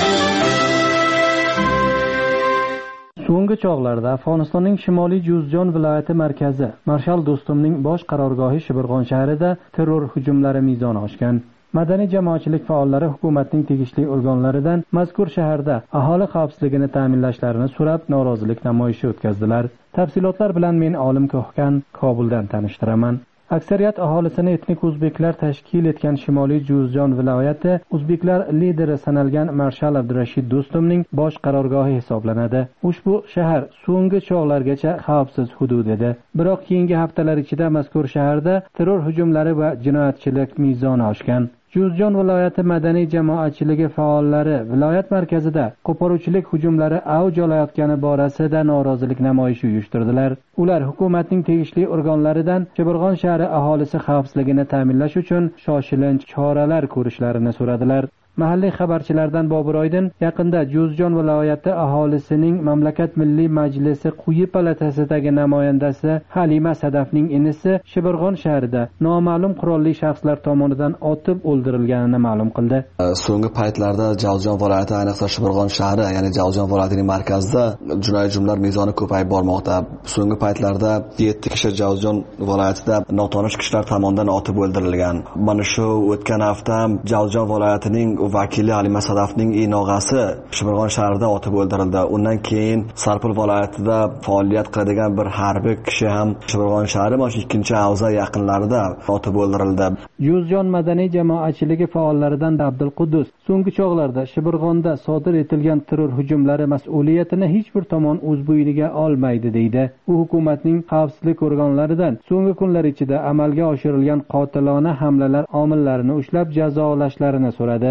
So'nggi chog'larda Afg'onistonning Shimoliy Juzjon viloyati markazi Marshal Do'stumning bosh qarorgohi Shibirg'on shahrida terror hujumlari mezoni oshgan. Madaniy jamoatchilik faollari hukumatning tegishli organlaridan mazkur shaharda aholi xavfsizligini ta'minlashlarini so'rab norozilik namoyishi o'tkazdilar. Tafsilotlar bilan men Olim Ko'hkan Kobuldan tanishtiraman. Aksariyat aholisini etnik o'zbeklar tashkil etgan Shimoliy Juzjon viloyati o'zbeklar lideri sanalgan Marshal Abdurashid Do'stumning bosh qarorgohi hisoblanadi. Ushbu shahar so'nggi chog'largacha xavfsiz hudud edi. Biroq keyingi haftalar ichida mazkur shaharda terror hujumlari va jinoyatchilik mezoni oshgan. Juzjon viloyati madaniy jamoatchiligi faollari viloyat markazida qo'poruvchilik hujumlari avj olayotgani borasida norozilik namoyishi uyushtirdilar. Ular hukumatning tegishli organlaridan Shibirg'on shahri aholisi xavfsizligini ta'minlash uchun shoshilinch choralar ko'rishlarini so'radilar. Mahalliy xabarchilardan Bobur Oydin yaqinda Juzjon viloyati aholisining Mamlakat Milliy Majlisi quyi palatasidagi namoyandasi Halima Sadafning inisi Shibirg'on shahrida noma'lum qurolli shaxslar tomonidan otib o'ldirilganini ma'lum qildi. So'nggi paytlarda Jawzjon viloyati, ayniqsa Shibirg'on shahri, ya'ni Jawzjon viloyatining markazida jinoiy hujumlar mezoni ko'payib bormoqda. So'nggi paytlarda yetti kishi Jawzjon viloyatida notanish kishilar tomonidan otib o'ldirilgan. Mana shu o'tgan hafta Jawzjon viloyatining vakili Halima Sadafning inog'asi Shibirg'on shahrida otib o'ldirildi. Undan keyin Sarpul viloyatida faoliyat qiladigan bir harbiy kishi ham Shibirg'on shahri mana ikkinchi havza yaqinlarida otib o'ldirildi. Juzjon madaniy jamoatchiligi faollaridan Abdulqudus so'nggi chog'larda Shibirg'onda sodir etilgan terror hujumlari mas'uliyatini hech bir tomon o'z bo'yniga olmaydi deydi. U hukumatning xavfsizlik organlaridan so'nggi kunlar ichida amalga oshirilgan qotilona hamlalar omillarini ushlab jazolashlarini so'radi.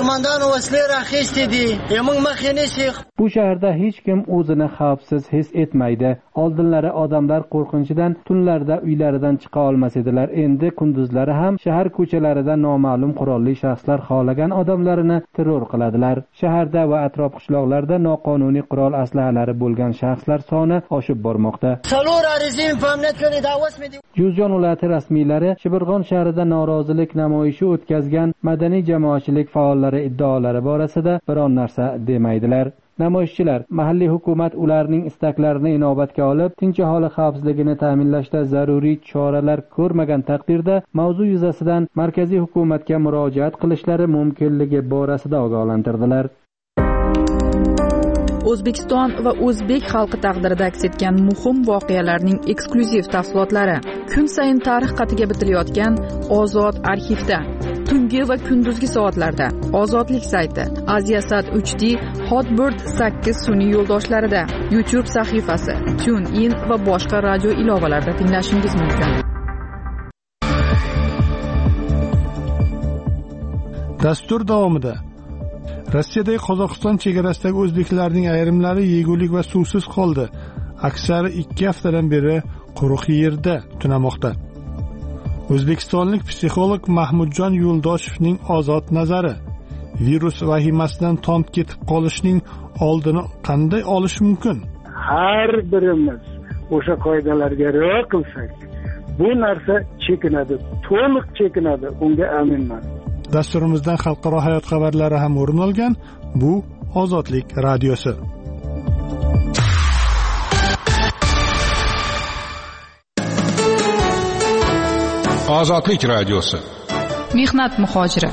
Bu shaharda hech kim o'zini xavfsiz his etmaydi. Oldinlari odamlar qo'rqinchidan tunlarda uylaridan chiqa olmas edilar. Endi kunduzlari ham shahar ko'chalarida noma'lum qurolli shaxslar xohlagan odamlarini terror qiladilar. Shaharda va atrof qishloqlarda noqonuniy qurol aslahalari bo'lgan shaxslar soni oshib bormoqda. Juzjon viloyati rasmiylari Shibirg'on shahrida norozilik namoyishi o'tkazgan madaniy jamoatchilik faol faollari iddaolari borasida biron narsa demaydilar. Namoyishchilar mahalliy hukumat ularning istaklarini inobatga olib, tinch aholi xavfsizligini ta'minlashda zaruriy choralar ko'rmagan taqdirda mavzu yuzasidan markaziy hukumatga murojaat qilishlari mumkinligi borasida ogohlantirdilar. O'zbekiston va o'zbek xalqi taqdirida aks etgan muhim voqealarning eksklyuziv tafsilotlari kun sayin tarix qatiga bitilayotgan Ozod arxivda, tungi va kunduzgi soatlarda, Ozodlik sayti, Aziasat uch D, Hotbird sakkiz sun'iy yo'ldoshlarida, YouTube sahifasi, TuneIn va boshqa radio ilovalarida tinglashingiz mumkin. Dastur davomida Rossiyadagi Qozog'iston chegarasidagi o'zbeklarning ayrimlari yegulik va suvsiz qoldi. Aksari ikki haftadan beri quruq yerda tunamoqda. O'zbekistonlik psixolog Mahmudjon Yo'ldoshevning ozod nazari: virus vahimasidan tont ketib qolishning oldini qanday olish mumkin? Har birimiz o'sha qoidalarga rioya qilsak, bu narsa chekinadi, to'liq chekinadi, unga aminman. Dasturimizdan xalqaro hayot xabarlari ham o'rin olgan. Bu Ozodlik radiosi. Ozodlik radiosi. Mehnat muhojiri.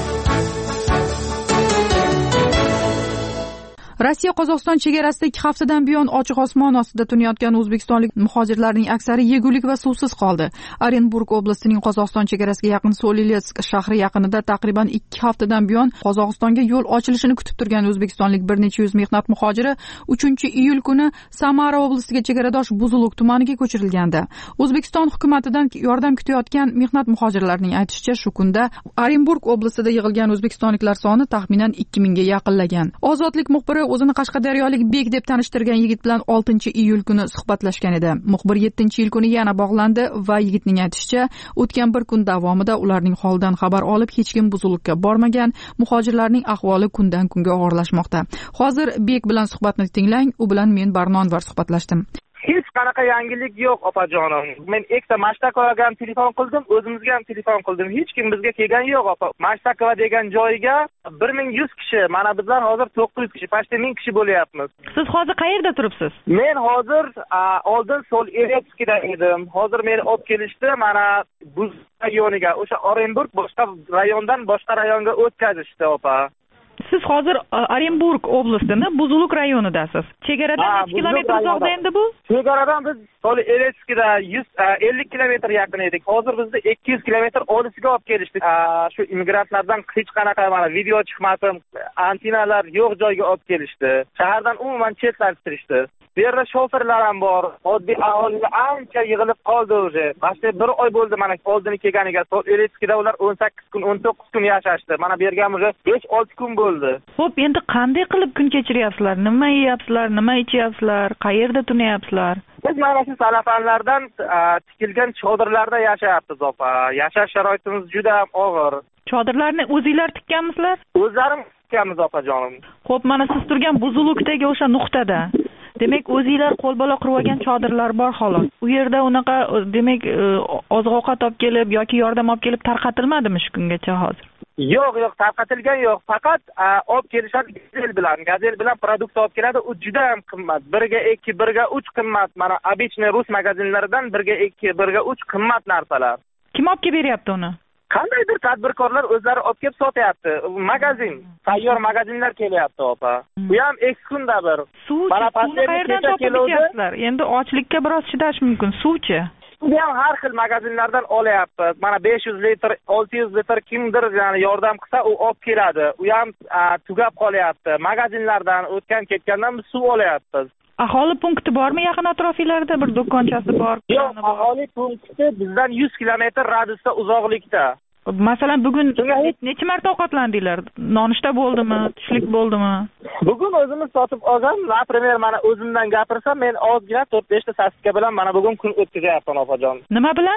Rossiya Qozog'iston chegarasida ikki haftadan buyon ochiq osmon ostida tunayotgan o'zbekistonlik muhojirlarning aksari yegulik va suvsiz qoldi. Orenburg oblastining Qozog'iston chegarasiga yaqin Soliletsk shahri yaqinida taqriban ikki haftadan buyon Qozog'istonga yo'l ochilishini kutib turgan o'zbekistonlik bir necha yuz mehnat muhojiri uchinchi iyul kuni Samara oblastiga chegaradosh Buzuluk tumaniga ko'chirilgandi. O'zbekiston hukumatidan yordam kutayotgan mehnat muhojirlarning aytishicha, shu kunda Orenburg oblastida yig'ilgan o'zbekistonliklar soni taxminan ikki mingga yaqinlagan. Ozodlik muxbiri o'zini qashqadaryolik Bek deb tanishtirgan yigit bilan oltinchi iyul kuni suhbatlashgan edi. Muxbir yettinchi iyul kuni yana bog'landi va yigitning aytishicha, o'tgan bir kun davomida ularning holidan xabar olib hech kim Buzulukka bormagan. Muhojirlarning ahvoli kundan kunga og'irlashmoqda. Hozir Bek bilan suhbatni tinglang. U bilan men Barnonvar suhbatlashdim. Hech qanaqa yangilik yo'q, opajonim. Men ikkita Mashtakovaga ham telefon qildim, o'zimizga ham telefon qildim. Hech kim bizga kelgan yo'q, opa. Mashtakova degan joyiga bir ming yuz kishi, mana bizlar hozir to'qqiz yuz kishi, pashta ming kishi bo'lyapmiz. Siz hozir qayerda turibsiz? Men hozir oldin Solileskida edim. Hozir meni olib kelishdi, mana Buz rayoniga, o'sha Orenburg boshqa rayondan boshqa rayonga o'tkazishdi, opa. Siz hozir Orenburg oblastini Buzuluk rayonidasiz. Chegaradan necha kilometr uzoqda endi bu? Chegaradan biz Solileskida yuz ellik kilometr yaqin edik. Hozir bizni ikki yuz kilometr oldisiga olib kelishdi. Shu immigrantlardan hech qanaqa mana video chiqmadi, antinalar yo'q joyga olib kelishdi. Shahardan umuman chetlashtirishdi. Bu yerda shoferlar ham bor. Oddiy aholiga ancha yig'ilib qoldi o'zi. Mana bir oy bo'ldi mana oldini kelganiga. Solileskida ular o'n sakkiz kun, o'n to'qqiz kun yashashdi. Mana bu yerga o'zi besh olti kun bo'ldi. Xo'p, endi qanday qilib kun kechiryapsizlar? Nima yeyapsizlar? Nima ichyapsizlar? Qayerda tunayapsizlar? Biz mana shu salafanlardan tikilgan chodirlarda yashayapmiz, opa. Yashash sharoitimiz juda ham og'ir. Chodirlarni o'zingizlar tikkanmisizlar? O'zlarim tikkanmiz, opajonim. Xo'p, mana siz turgan Buzulukdagi o'sha nuqtada demak, o'zingizlar qo'lbola qurib olgan chodirlar bor xolos. U yerda unaqa demak oziq-ovqat olib kelib yoki yordam olib kelib tarqatilmadimi shu kungacha hozir? Yo'q, yo'q, tarqatilgan yo'q. Faqat olib kelishadi gazel bilan. Gazel bilan produkt olib keladi. U juda ham qimmat. birga ikki, birga uch qimmat. Mana обычный rus magazinlaridan birga ikki, birga uch qimmat narsalar. Kim olib kelib beryapti uni? Qandaydir tadbirkorlar o'zlari olib kelib sotyapti. Magazin, tayyor magazinlar kelyapti, opa. Bu ham ekskunda bir. Mana qayerdan topib ketyapsizlar? Endi ochlikka biroz chidash mumkin. Suvchi? Bu ham har xil magazinlardan olyapmiz. Mana besh yuz litr, olti yuz litr kimdir ya'ni yordam qilsa, u olib keladi. U ham tugab qolyapti. Magazinlardan o'tgan ketgandan biz suv olyapmiz. Aholi punkti bormi yaqin atrofinglarda? Bir do'konchasi bor? Yo'q, aholi punkti bizdan yuz kilometr radiusda uzoqlikda. Masalan, bugun necha marta ovqatlandinglar? Nonushta bo'ldimi, tushlik bo'ldimi? Bugun o'zimiz sotib olgan, например, mana o'zimdan gapirsam, men ozgina to'rt beshta sasiska bilan mana bugun kun o'tkazyapman, opajon. Nima bilan?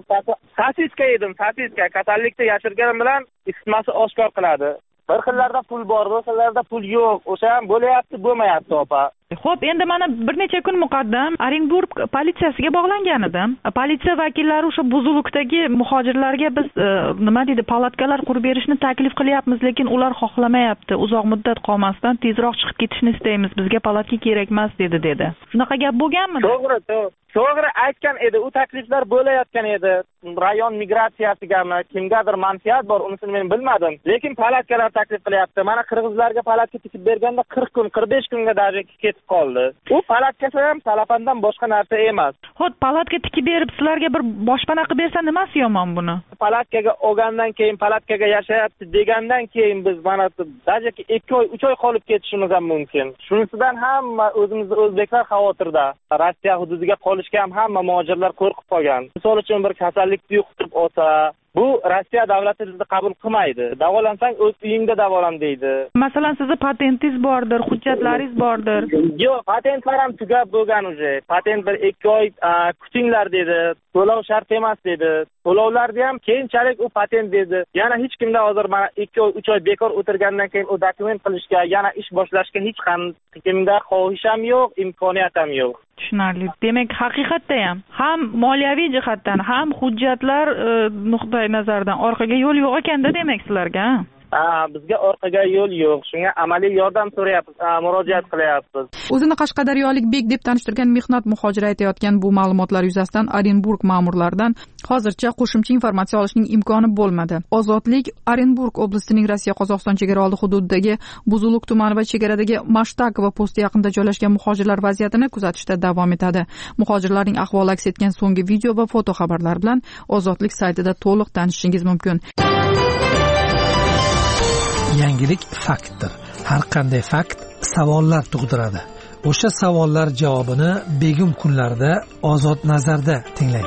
Sasiska yedim, sasiska. Kasallikda yashirganim bilan isitmasi oshkor qiladi. Bir xillarda pul bor, bir xillarda pul yo'q. O'sha ham bo'layapti, bo'lmayapti, opa. Xo'p, endi mana bir necha kun muqaddam Orenburg politsiyasiga bog'langan edim. Politsiya vakillari o'sha buzilukdagi muhojirlarga biz e, nima deydi, palatkalar qurib berishni taklif qilyapmiz, lekin ular xohlamayapti. Uzoq muddat qolmasdan tezroq chiqib ketishni istaymiz. Bizga palatka kerak emas dedi dedi. Shunaqa gap bo'lganmi? To'g'ri, to'g'ri. To'g'ri aytgan edi, u takliflar bo'layotgan edi. Rayon migratsiyasigami, kimgadir manfaat bor, unisini men bilmadim. Lekin palatkalar taklif qilyapti. Mana qirg'izlarga palatka tikib berganda qirq kun, qirq besh kunga daja ketib qoldi. U palatkasi ham salafandan boshqa narsa emas. Xo'p, palatka tikib berib sizlarga bir boshpana qilib bersa nimasi yomon buni? Palatkaga olgandan keyin, palatkaga yashayapti degandan keyin biz mana dajaki ikki oy, uch oy qolib ketishimiz ham mumkin. Shunisidan ham o'zimizni o'zbeklar xavotirda. Rossiya hududiga qolishga ham hamma muhojirlar qo'rqib qolgan. Misol uchun bir kasallikni yuqtirib olsa, bu Rossiya davlati bizni qabul qilmaydi. Davolansang o'z uyingda davolan deydi. Masalan, sizning patentingiz bordir, hujjatlaringiz bordir. Yo'q, patentlar ham tugab bo'lgan uje. Patent bir ikki oy kutinglar dedi. To'lov shart emas dedi. To'lovlarni ham keyinchalik u patent dedi. Yana hech kimda hozir mana ikki oy, uch oy bekor o'tirgandan keyin u dokument qilishga, yana ish boshlashga hech qanday kimda xohish ham yo'q, imkoniyat ham yo'q. Tushunarli. Demak, haqiqatda ham ham moliyaviy jihatdan, ham hujjatlar e, nuqtai nazardan orqaga yo'l yo'q ekanda demak sizlarga. Ha, bizga orqaga yo'l yo'q. Shunga amaliy yordam so'rayapmiz, murojaat qilyapmiz. O'zini qashqadaryolik bek deb tanishtirgan mehnat muhojiri aytayotgan bu ma'lumotlar yuzasidan Orenburg ma'murlaridan hozircha qo'shimcha informatsiya olishning imkoni bo'lmadi. Ozodlik Orenburg oblastining Rossiya-Qozog'iston chegara oldi hududidagi Buzuluk tumani va chegaradagi Mashtakova posti yaqinida joylashgan muhojirlar vaziyatini kuzatishda davom etadi. Muhojirlarning ahvoli aks etgan so'nggi video va foto xabarlar bilan Ozodlik saytida to'liq tanishishingiz mumkin. Yangilik faktdir. Har qanday fakt savollar tug'diradi. O'sha savollar javobini begum kunlarda Ozod nazarda tinglang.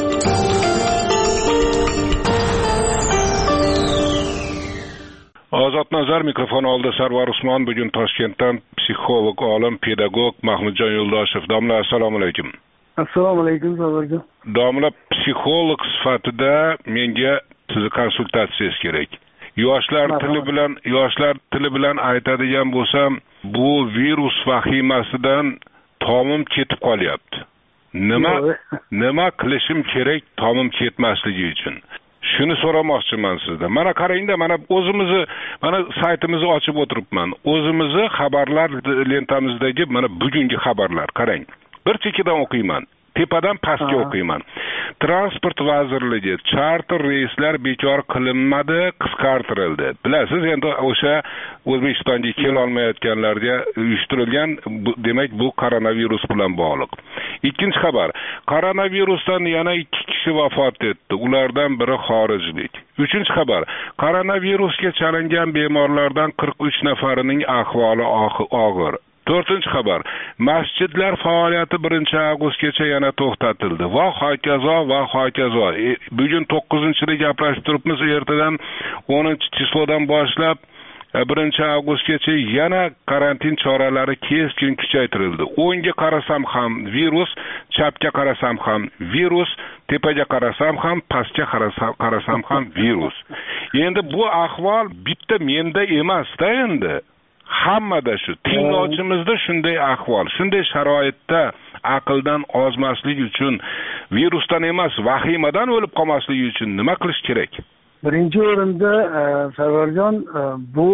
Ozod nazar mikrofon oldida Sarvar Usmon. Bugun Toshkentdan psixolog, olim, pedagog Mahmudjon Yo'ldoshev. Domla, assalomu alaykum. Assalomu alaykum, Sarvarjon. Domla, psixolog sifatida menga sizni konsultatsiyangiz kerak. Yoshlar tili bilan, yoshlar tili bilan aytadigan bo'lsam, bu virus vahimasidan tomim ketib qolyapti. Nima nima qilishim kerak tomim ketmasligi uchun? Shuni so'ramoqchiman sizdan. Mana qarangda, mana o'zimizni, mana saytimizni ochib o'tiribman. O'zimizni xabarlar lentamizdagi mana bugungi xabarlar qarang. Bir chekidan o'qiyman. Tepadan pastga o'qiyman. Transport vazirligi charter reyslar bekor qilinmadi, qisqartirildi. Bilasiz, endi o'sha O'zbekistonga kela olmayotganlarga uyushtirilgan, demak bu koronavirus bilan bog'liq. Ikkinchi xabar, koronavirusdan yana ikki kishi vafot etdi. Ulardan biri xorijlik. Uchinchi xabar, koronavirusga chalingan bemorlardan qirq uch nafarining ahvoli og'ir. To'rtinchi xabar, masjidlar faoliyati birinchi avgustgacha yana to'xtatildi. Va hokazo va hokazo. E, bugun to'qqizinchida gaplashib turibmiz, ertadan o'ninchi chislodan boshlab birinchi avgustgacha yana karantin choralari keskin kuchaytirildi. o'ngga qarasam ham virus, chapga qarasam ham virus, tepaga qarasam ham, pastga qarasam, qarasam ham virus. Endi bu ahvol bitta menda emas-da endi. Hammada shu tinglovchimizda shunday ahvol, shunday sharoitda aqldan ozmaslik uchun, virusdan emas, vahimadan o'lib qolmaslik uchun nima qilish kerak? Birinchi o'rinda Sarvarjon, bu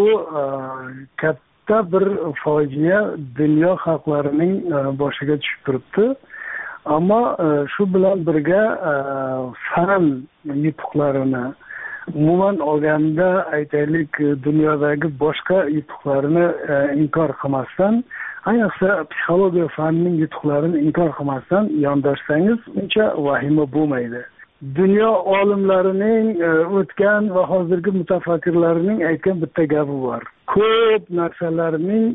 katta bir fojia dunyo xalqlarining boshiga tushib turibdi. Ammo shu bilan birga fan yutuqlarini, umuman olganda aytaylik, dunyodagi boshqa yutuqlarini inkor qilmasdan, ayniqsa psixologiya fanining yutuqlarini inkor qilmasdan yondashsangiz, uncha vahima bo'lmaydi. Dunyo olimlarining o'tgan va hozirgi mutafakkirlarining aytgan bitta gapi bor. Ko'p narsalarning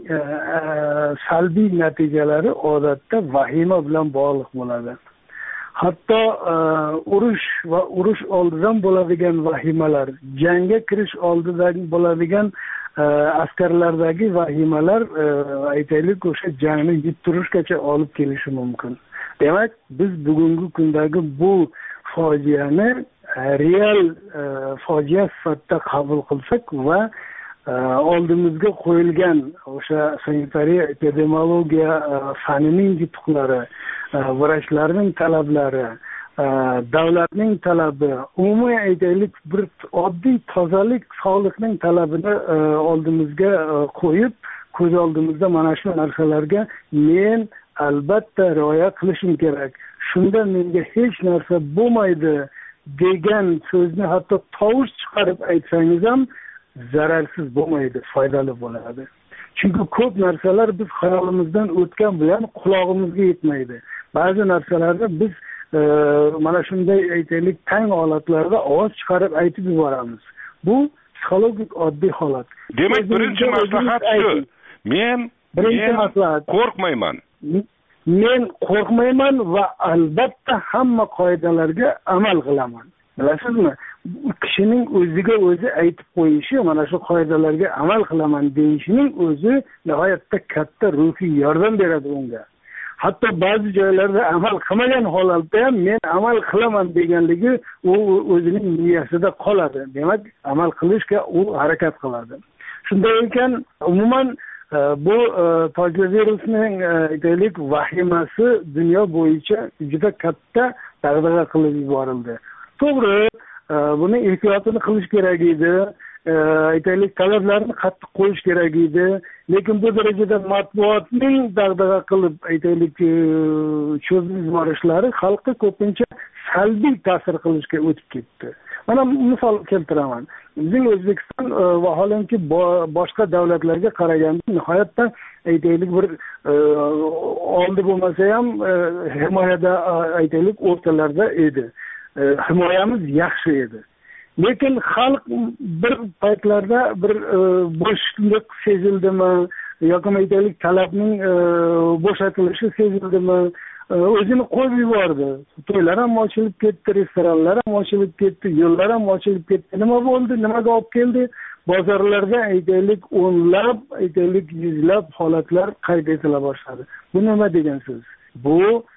salbiy natijalari odatda vahima bilan bog'liq bo'ladi. Hatto urush va urush oldidan bo'ladigan vahimalar, jangga kirish oldidan bo'ladigan askarlardagi vahimalar aytaylik o'sha jangni yuttirishgacha olib kelishi mumkin. Demak, biz bugungi kundagi bu fojiani real fojia sifatida qabul qilsak va oldimizga qo'yilgan o'sha sanitariya epidemiologiya fanining yutuqlari, vrachlarning talablari, davlatning talabi, umuman aytaylik bir oddiy tozalik, sog'liqning talabini oldimizga qo'yib, ko'z oldimizda mana shu narsalarga men albatta rioya qilishim kerak. Shunda menga hech narsa bo'lmaydi degan so'zni hatto tovush chiqarib aytsangiz ham zararsiz bo'lmaydi, foydali bo'ladi. Chunki ko'p narsalar biz xayolimizdan o'tgan bilan qulog'imizga yetmaydi. Ba'zi narsalarni biz e, mana shunday aytaylik tang holatlarda ovoz chiqarib aytib yuboramiz. Bu psixologik oddiy holat. Demak, birinchi maslahat shu. Men birinchi maslahat qo'rqmayman. Men qo'rqmayman va albatta hamma qoidalarga amal qilaman. Bilasizmi? Kishining o'ziga o'zi aytib qo'yishi, mana shu qoidalarga amal qilaman deyishining o'zi nihoyatda katta ruhiy yordam beradi unga. Hatto ba'zi joylarda amal qilmagan holatda ham men amal qilaman deganligi u o'zining miyasida qoladi. Demak, amal qilishga u harakat qiladi. Shunday ekan, umuman bu tojli virusning aytaylik vahimasi dunyo bo'yicha juda katta dag'dag'a qilib yuborildi. To'g'ri, buni ehtiyotini qilish kerak edi, aytaylik talablarni qattiq qo'yish kerak edi, lekin bu darajada matbuotning dag'dag'a qilib aytaylik cho'zib yuborishlari xalqqa ko'pincha salbiy ta'sir qilishga o'tib ketdi. Mana misol keltiraman. Bizning O'zbekiston vaholanki boshqa davlatlarga qaraganda nihoyatda aytaylik bir oldi bo'lmasa ham himoyada aytaylik o'rtalarda edi. Himoyamiz yaxshi edi. Lekin xalq bir paytlarda bir bo'shliq sezildimi yoki aytaylik talabning bo'shatilishi sezildimi, o'zini qo'yib yubordi. To'ylar ham ochilib ketdi, restoranlar ham ochilib ketdi, yo'llar ham ochilib ketdi. Nima bo'ldi? Nimaga olib keldi? Bozorlarda aytaylik o'nlab, aytaylik yuzlab holatlar qayd etila boshladi. Bu nima degan so'z? Bu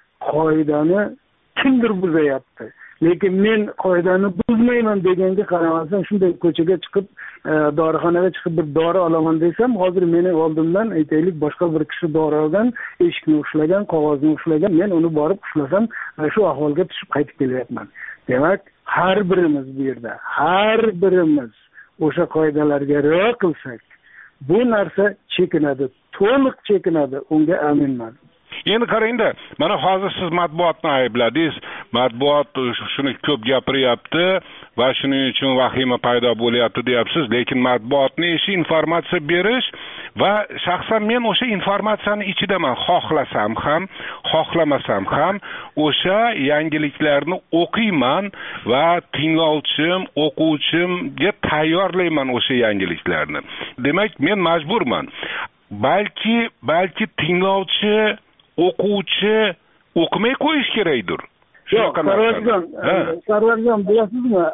qoidani kimdir buzayapti. Lekin men qoidani buzmayman deganga qaramasam, shunday ko'chaga chiqib, dorixonaga chiqib bir dori olaman desam, hozir mening oldimdan aytaylik boshqa bir kishi dori olgan, eshikni ushlagan, qog'ozni ushlagan, men uni borib ushlasam, shu ahvolga tushib qaytib kelyapman. Demak, har birimiz bu yerda, har birimiz o'sha qoidalarga rioya qilsak, bu narsa chekinadi, to'liq chekinadi, unga aminman. Endi qarangda, mana hozir siz matbuotni aybladingiz. Matbuot shuni ko'p gapiryapti va shuning uchun vahima paydo bo'lyapti deyapsiz, lekin matbuotning ishi informatsiya berish va shaxsan men o'sha informatsiyani ichidaman, xohlasam ham, xohlamasam ham o'sha yangiliklarni o'qiyman va tinglovchim, o'quvchimga tayyorlayman o'sha yangiliklarni. Demak, men majburman. Balki, balki tinglovchi, o'quvchi o'qimay qo'yish kerakdir. Yo'q, Sarvarjon, Sarvarjon, bilasizmi,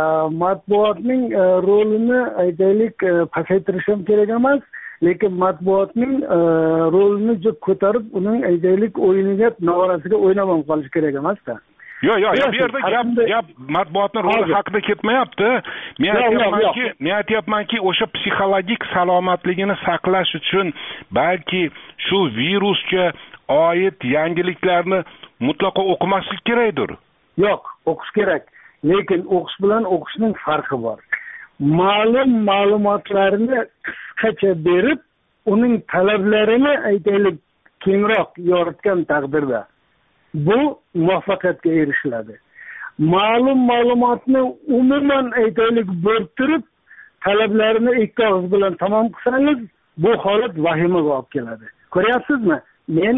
matbuotning rolini aytaylik pasaytirish ham kerak emas, lekin matbuotning rolini juda ko'tarib, uning aytaylik o'yiniga, novarasiga o'ynab qolish kerak emas-da. Yo'q, yo'q, bu yerda gap gap matbuotning roli haqida ketmayapti. Men aytyapmanki, men aytyapmanki, o'sha psixologik salomatligini saqlash uchun balki shu virusga oid yangiliklarni mutlaqo o'qimaslik kerakdir. Yo'q, o'qish kerak. Lekin o'qish bilan o'qishning farqi bor. Ma'lum ma'lumotlarni qisqacha berib, uning talablarini aytaylik kengroq yoritgan taqdirda bu muvaffaqiyatga erishiladi. Ma'lum ma'lumotni umuman aytaylik bo'rttirib, talablarini ikki og'iz bilan tamom qilsangiz, bu holat vahimaga olib keladi. Ko'ryapsizmi? Men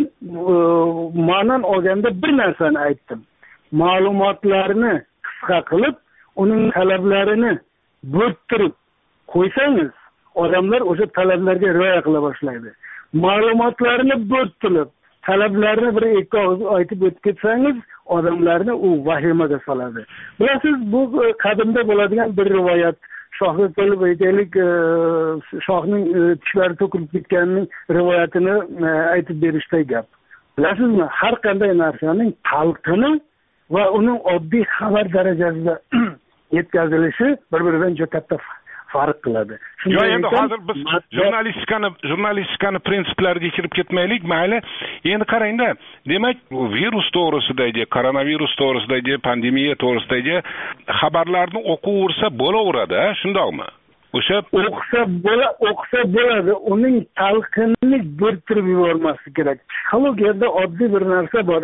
ma'nan olganda bir narsani aytdim. Ma'lumotlarni qisqa qilib, uning talablarini bo'rttirib qo'ysangiz, odamlar o'sha talablarga rioya qila boshlaydi. Ma'lumotlarni bo'rttirib, talablarni bir ikki og'iz aytib o'tib ketsangiz, odamlarni u vahimaga soladi. Bilasiz, bu qadimda bo'ladigan bir rivoyat. Shohga kelib aytaylik, shohning tishlari to'kilib ketganining rivoyatini aytib berishday gap. Bilasizmi, har qanday narsaning talqini va uning oddiy xabar darajasida yetkazilishi bir-biridan juda katta farq qiladi. Yo'q, endi hozir biz jurnalistikani jurnalistikani prinsiplariga kirib ketmaylik, mayli. Endi qarangda, demak, virus to'g'risidagi, koronavirus to'g'risidagi, pandemiya to'g'risidagi xabarlarni o'qiversa bo'laveradi, shundoqmi? O'sha o'qisa bo'la, o'qisa bo'ladi. Uning talqinini bo'rtirib yubormaslik kerak. Psixologiyada oddiy bir narsa bor,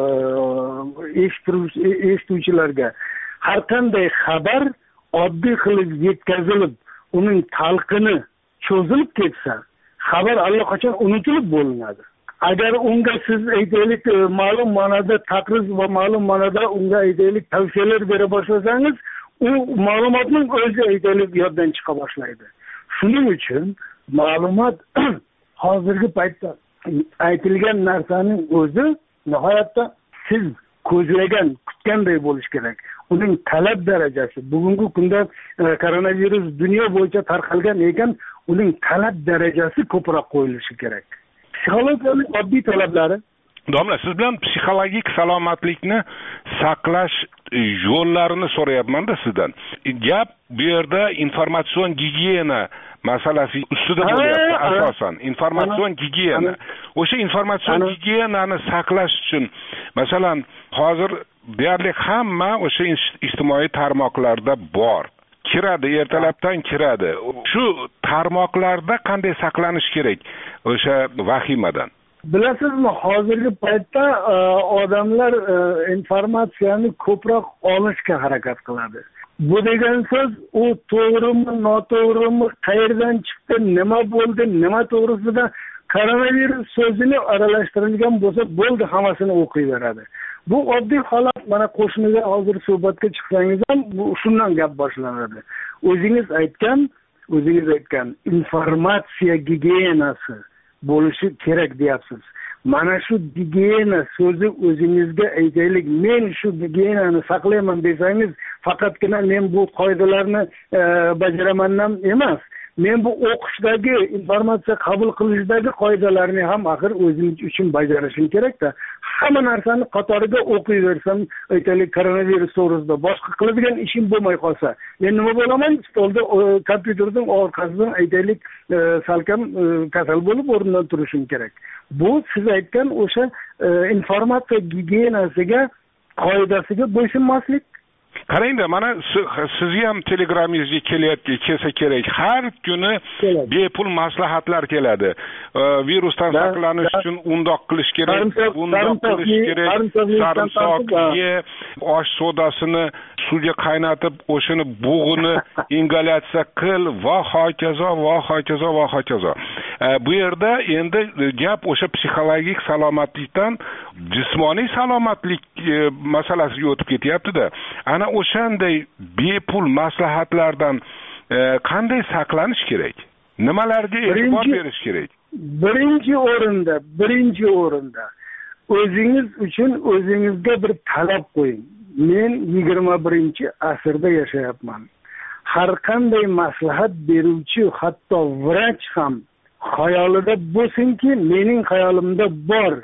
eshituvchilarga. Har qanday xabar oddiy qilib yetkazilib, uning talqini cho'zilib ketsa, xabar allaqachon unutilib bo'linadi. Agar unga siz aytaylik ma'lum ma'noda taqriz va ma'lum ma'noda unga aytaylik tavsiyalar bera boshlasangiz, u ma'lumotning o'zi aytaylik yoddan chiqa boshlaydi. Shuning uchun ma'lumot hozirgi paytda aytilgan narsaning o'zi nihoyatda siz ko'zlagan, kutganday bo'lish kerak. Uning talab darajasi bugungi kunda koronavirus dunyo bo'yicha tarqalgan ekan, uning talab darajasi ko'proq qo'yilishi kerak. Psixologiyaning oddiy talablari. Domla, siz bilan psixologik salomatlikni saqlash yo'llarini so'rayapman-da sizdan. Gap bu yerda informatsion gigiyena masalasi ustida bo'lyapti asosan. Informatsion gigiyena. O'sha informatsion gigiyenani saqlash uchun, masalan, hozir deyarli hamma o'sha ijtimoiy tarmoqlarda bor. Kiradi, ertalabdan kiradi. Shu tarmoqlarda qanday saqlanish kerak o'sha vahimadan? Bilasizmi, hozirgi paytda odamlar informatsiyani ko'proq olishga harakat qiladi. Bu degan so'z, u to'g'rimi, noto'g'rimi, qayerdan chiqdi, nima bo'ldi, nima to'g'risida koronavirus so'zini aralashtirilgan bo'lsa, bo'ldi, hammasini o'qiyveradi. Bu oddiy holat. Mana qo'shniga hozir suhbatga chiqsangiz ham bu shundan gap boshlanadi. O'zingiz aytgan, o'zingiz aytgan informatsiya gigiyenasi bo'lishi kerak deyapsiz. Mana shu gigiyena so'zi o'zingizga aytaylik, men shu gigiyenani saqlayman desangiz, faqatgina men bu qoidalarni e, bajaramandan emas. Men bu o'qishdagi, informatsiya qabul qilishdagi qoidalarni ham axir o'zim uchun bajarishim kerak-da. Hamma narsani qatoriga o'qiyversam, aytaylik koronavirus to'g'risida boshqa qiladigan ishim bo'lmay qolsa, men nima bo'laman? Stolda kompyuterning orqasidan aytaylik salkam kasal bo'lib o'rnidan turishim kerak. Bu siz aytgan o'sha informatsiya gigiyenasiga, qoidasiga bo'ysunmaslik. Qarangda, mana sizni ham telegramingizga kelayotgan kelsa kerak. Har kuni bepul maslahatlar keladi. Virusdan saqlanish uchun undoq qilish kerak, bundoq qilish kerak. Sarimsoq ye, osh sodasini suvga qaynatib, o'shini bug'ini ingalyatsiya qil va hokazo, va hokazo, va hokazo. Bu yerda endi gap o'sha psixologik salomatlikdan jismoniy salomatlik masalasiga o'tib ketyapti-da. Ana o'shanday bepul maslahatlardan qanday saqlanish kerak? Nimalarga e'tibor berish kerak? Birinchi o'rinda, birinchi o'rinda o'zingiz uchun o'zingizga bir talab qo'ying. Men yigirma birinchi asrda yashayapman. Har qanday maslahat beruvchi, hatto vrach ham xayolida bo'lsinki, mening xayolimda bor.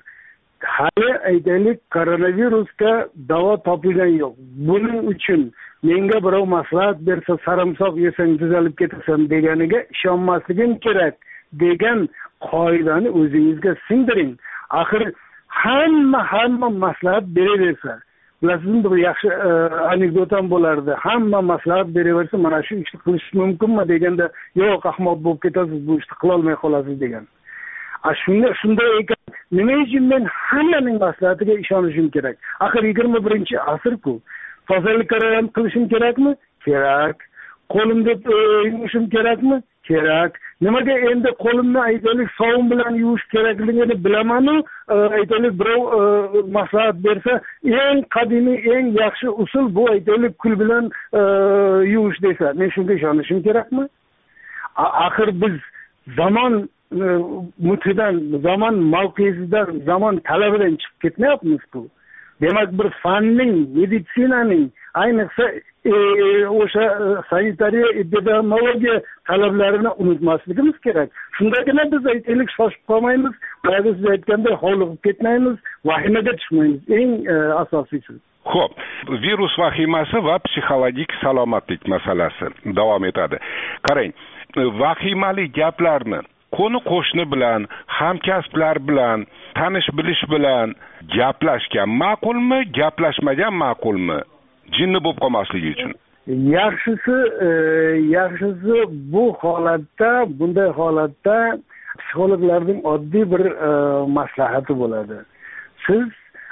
Hali aytaylik koronavirusga davo topilgan yo'q. Buning uchun menga birov maslahat bersa, sarimsoq yesang tuzalib ketasan deganiga ishonmasligim kerak degan qoidani o'zingizga singdiring. Axir hamma hamma maslahat beraversa, bilasizmi, bir yaxshi anekdotam bo'lardi. Hamma maslahat beraversa, mana shu ishni qilish mumkinmi deganda, yo'q, ahmoq bo'lib ketasiz, bu ishni qila olmay qolasiz degan. A shunda shunday ekan, nima uchun men hammaning maslahatiga ishonishim kerak? Axir yigirma birinchi asr-ku. Tozalik karam qilishim kerakmi? Kerak. Qo'limda yuvishim kerakmi? Kerak. Nimaga endi qo'limni aytaylik sovun bilan yuvish kerakligini bilaman-u, aytaylik birov maslahat bersa, eng qadimiy, eng yaxshi usul bu aytaylik kul bilan yuvish desa, men shunga ishonishim kerakmi? Axir biz zamon mutidan, zaman mavqesidan, zaman talabidan chiqib ketmayapmiz-ku. Demak, bir fanning, meditsinaning, ayniqsa o'sha sanitariya, epidemiologiya talablarini unutmasligimiz kerak. Shundagina biz aytaylik shoshib qolmaymiz, boya siz aytgandek hovliqib ketmaymiz, vahimaga tushmaymiz. Eng asosiysi. Xo'p, virus vahimasi va psixologik salomatlik masalasi davom etadi. Qarang, vahimali gaplarni qo'ni qo'shni bilan, hamkasblar bilan, tanish bilish bilan gaplashgan ma'qulmi, gaplashmagan ma'qulmi? Jinni bo'lib qolmasligi uchun. Yaxshisi, yaxshisi bu holatda, bunday holatda psixologlarning oddiy bir maslahati bo'ladi. Siz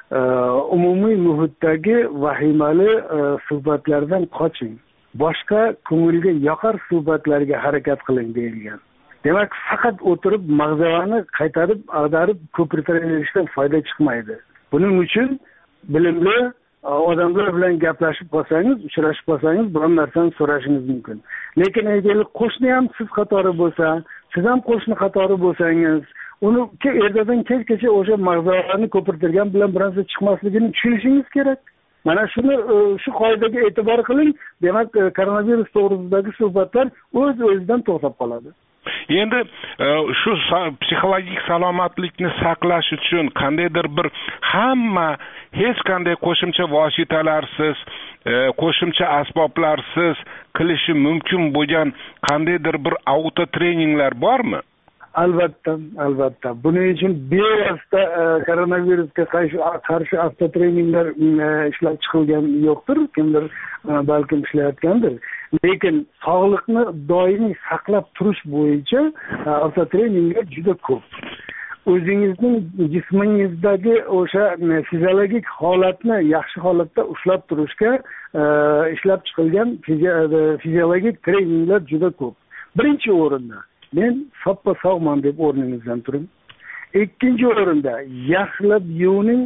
umumiy muhitdagi vahimali suhbatlardan qoching. Boshqa ko'ngilga yoqar suhbatlarga harakat qiling deyilgan. Demak, faqat o'tirib mag'zavani qaytarib, ag'darib ko'pirtirishdan foyda chiqmaydi. Buning uchun bilimli odamlar bilan gaplashib qolsangiz, uchrashib qolsangiz, biron narsani so'rashingiz mumkin. Lekin aytaylik, qo'shni ham siz qatori bo'lsa, siz ham qo'shni qatori bo'lsangiz, uni ertadan kechgacha o'sha mag'zavani ko'pirtirgan bilan bir narsa chiqmasligini tushunishingiz kerak. Mana shuni shu qoidaga e'tibor qiling. Demak, koronavirus to'g'risidagi suhbatlar o'z-o'zidan to'xtab qoladi. Endi shu psixologik salomatlikni saqlash uchun qandaydir bir hamma hech qanday qo'shimcha vositalarsiz, qo'shimcha asboblarsiz qilishi mumkin bo'lgan qandaydir bir auto treninglar bormi? Albatta, albatta. Buning uchun bevosita koronavirusga qarshi avtotreninglar ishlab chiqilgan yo'qdir, kimdir balkim ishlayotgandir. Lekin sog'liqni doimiy saqlab turish bo'yicha avtotreninglar juda ko'p. O'zingizning jismingizdagi o'sha fiziologik holatni yaxshi holatda ushlab turishga ishlab chiqilgan fiziologik treninglar juda ko'p. Birinchi o'rinda men soppa sog'man deb o'rningizdan turing. Ikkinchi o'rinda yaxshilab yuvining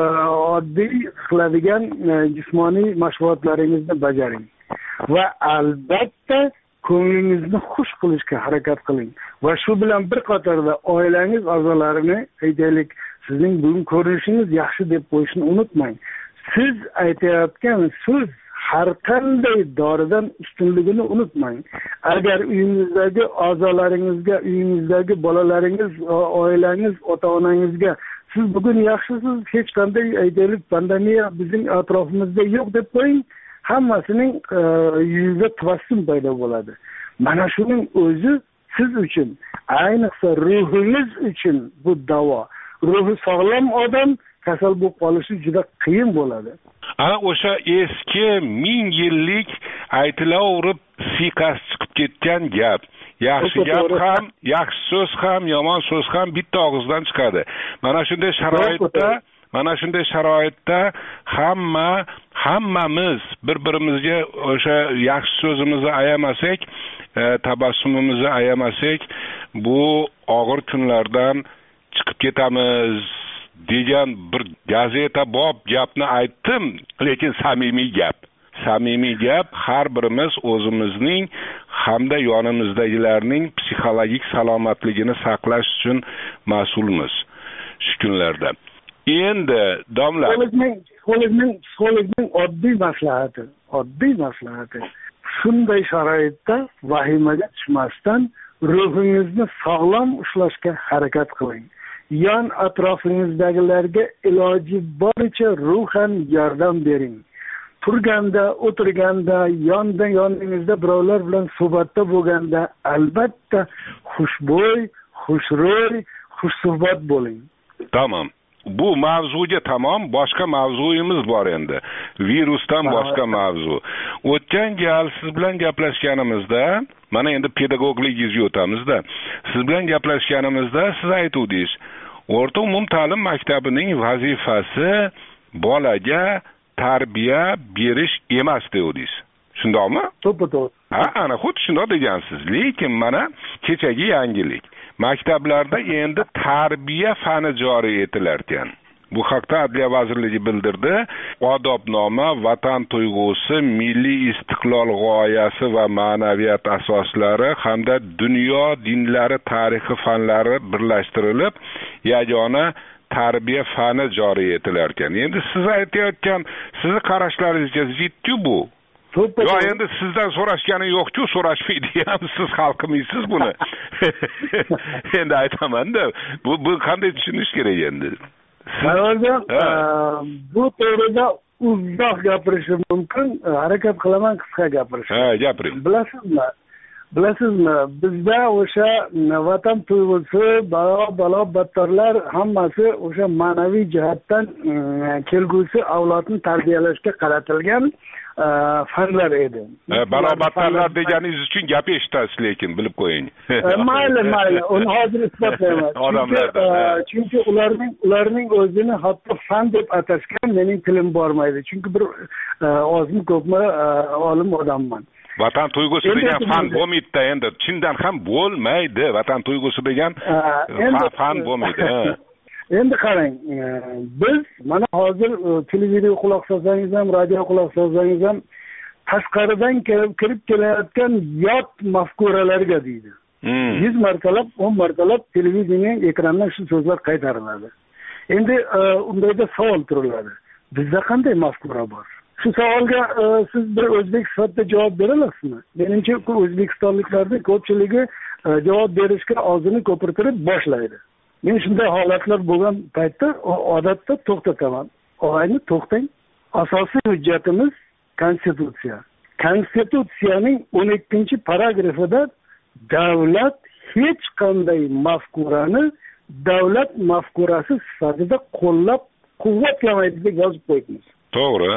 oddiy qiladigan jismoniy mashg'ulotlaringizni bajaring. Va albatta ko'nglingizni xush qilishga harakat qiling. Va shu bilan bir qatorda oilangiz a'zolarini, aytaylik, sizning bugun ko'rinishingiz yaxshi deb qo'yishni unutmang. Siz aytayotgan so'z har qanday doridan ustunligini unutmang. Agar uyingizdagi a'zolaringizga, uyingizdagi bolalaringiz, oilangiz, ota-onangizga siz bugun yaxshisiz, hech qanday aytaylik pandemiya bizning atrofimizda yo'q deb qo'ying, hammasining yuzida tabassum paydo bo'ladi. Mana shuning o'zi siz uchun, ayniqsa ruhingiz uchun bu davo. Ruhi sog'lom odam kasal bo'lib qolishi juda qiyin bo'ladi. Ana o'sha eski ming yillik aytilaverib siqas chiqib ketgan gap. Yaxshi gap ham, yaxshi so'z ham, yomon so'z ham bitta og'izdan chiqadi. Mana shunday sharoitda Mana shunday sharoitda hamma hammamiz bir-birimizga o'sha yaxshi so'zimizni ayamasak, tabassumimizni ayamasak, bu og'ir kunlardan chiqib ketamiz degan bir gazeta bob gapni aytdim, lekin samimiy gap. Samimiy gap, har birimiz o'zimizning hamda yonimizdagilarning psixologik salomatligini saqlash uchun mas'ulmiz shu kunlarda. Endi domla psixologning psixologning oddiy maslahati, oddiy maslahati shunday sharoitda vahimaga tushmasdan ruhingizni sog'lom ushlashga harakat qiling. Yon atrofingizdagilarga iloji boricha ruhan yordam bering. Turganda, o'tirganda, yonda yoningizda birovlar bilan suhbatda bo'lganda albatta xushbo'y, xushro'y, xushsuhbat bo'ling. Tamam. Bu mavzuga tamom, boshqa mavzuyimiz bor endi. Virusdan boshqa mavzu. O'tgan gal siz bilan gaplashganimizda, mana endi pedagogligingizga o'tamizda. Siz bilan gaplashganimizda siz aytdingiz, o'rta umum ta'lim maktabining vazifasi bolaga tarbiya berish emas dedingiz. Shundaqmi? To'ppa-to'g'ri. Ha, ana xuddi shunday degansiz. Lekin mana kechagi yangilik. Maktablarda endi tarbiya fani joriy etilar ekan. Bu haqda Adliya vazirligi bildirdi. Odobnoma, vatan tuyg'usi, milliy istiqlol g'oyasi va ma'naviyat asoslari hamda dunyo dinlari tarixi fanlari birlashtirilib, yagona tarbiya fani joriy etilar ekan. Endi siz aytayotgan, sizni qarashlaringizga zidku bu. Yo, endi sizdan so'rashgani yo'q-ku, so'rashmaydi ham, siz hal qilmaysiz buni. Endi aytaman-da, bu bu qanday tushunish kerak endi? Savolga bu to'g'rida uzoq gapirishim mumkin, harakat qilaman qisqa gapirishga. Ha, gapiring. Bilasizmi? Bilasizmi, bizda o'sha vatan tuyg'usi, balo balo battarlar hammasi o'sha ma'naviy jihatdan kelgusi avlodni tarbiyalashga qaratilgan fanlar edi. Balo battarlar deganingiz uchun gap eshitasiz, lekin bilib qo'ying. Mayli, mayli, uni hozir isbotlayman. Odamlardan. Chunki ularning ularning o'zini hatto fan deb atashgan mening tilim bormaydi. Chunki bir ozmi ko'pmi olim odamman. Vatan tuyg'usi degan fan bo'lmaydi-da, endi chindan ham bo'lmaydi. Vatan tuyg'usi degan fan bo'lmaydi. Endi qarang, biz mana hozir televideniya quloq solsangiz ham, radio quloq solsangiz ham tashqaridan kelib kirib kelayotgan yot mafkuralarga deydi. yuz martalab, o'n martalab televideniya ekranidan shu so'zlar qaytariladi. Endi undayda savol turiladi. Bizda qanday mafkura bor? Shu savolga siz bir o'zbek sifatida javob bera olasizmi? Menimcha, o'zbekistonliklarning ko'pchiligi javob berishga og'zini ko'pirtirib boshlaydi. Men shunday holatlar bo'lgan paytda odatda to'xtataman. Og'ayni to'xtang. Asosiy hujjatimiz Konstitutsiya. Konstitutsiyaning o'n ikkinchi paragrafida davlat hech qanday mafkurani davlat mafkurasi sifatida qo'llab quvvatlamaydi deb yozib qo'yibmiz. To'g'ri.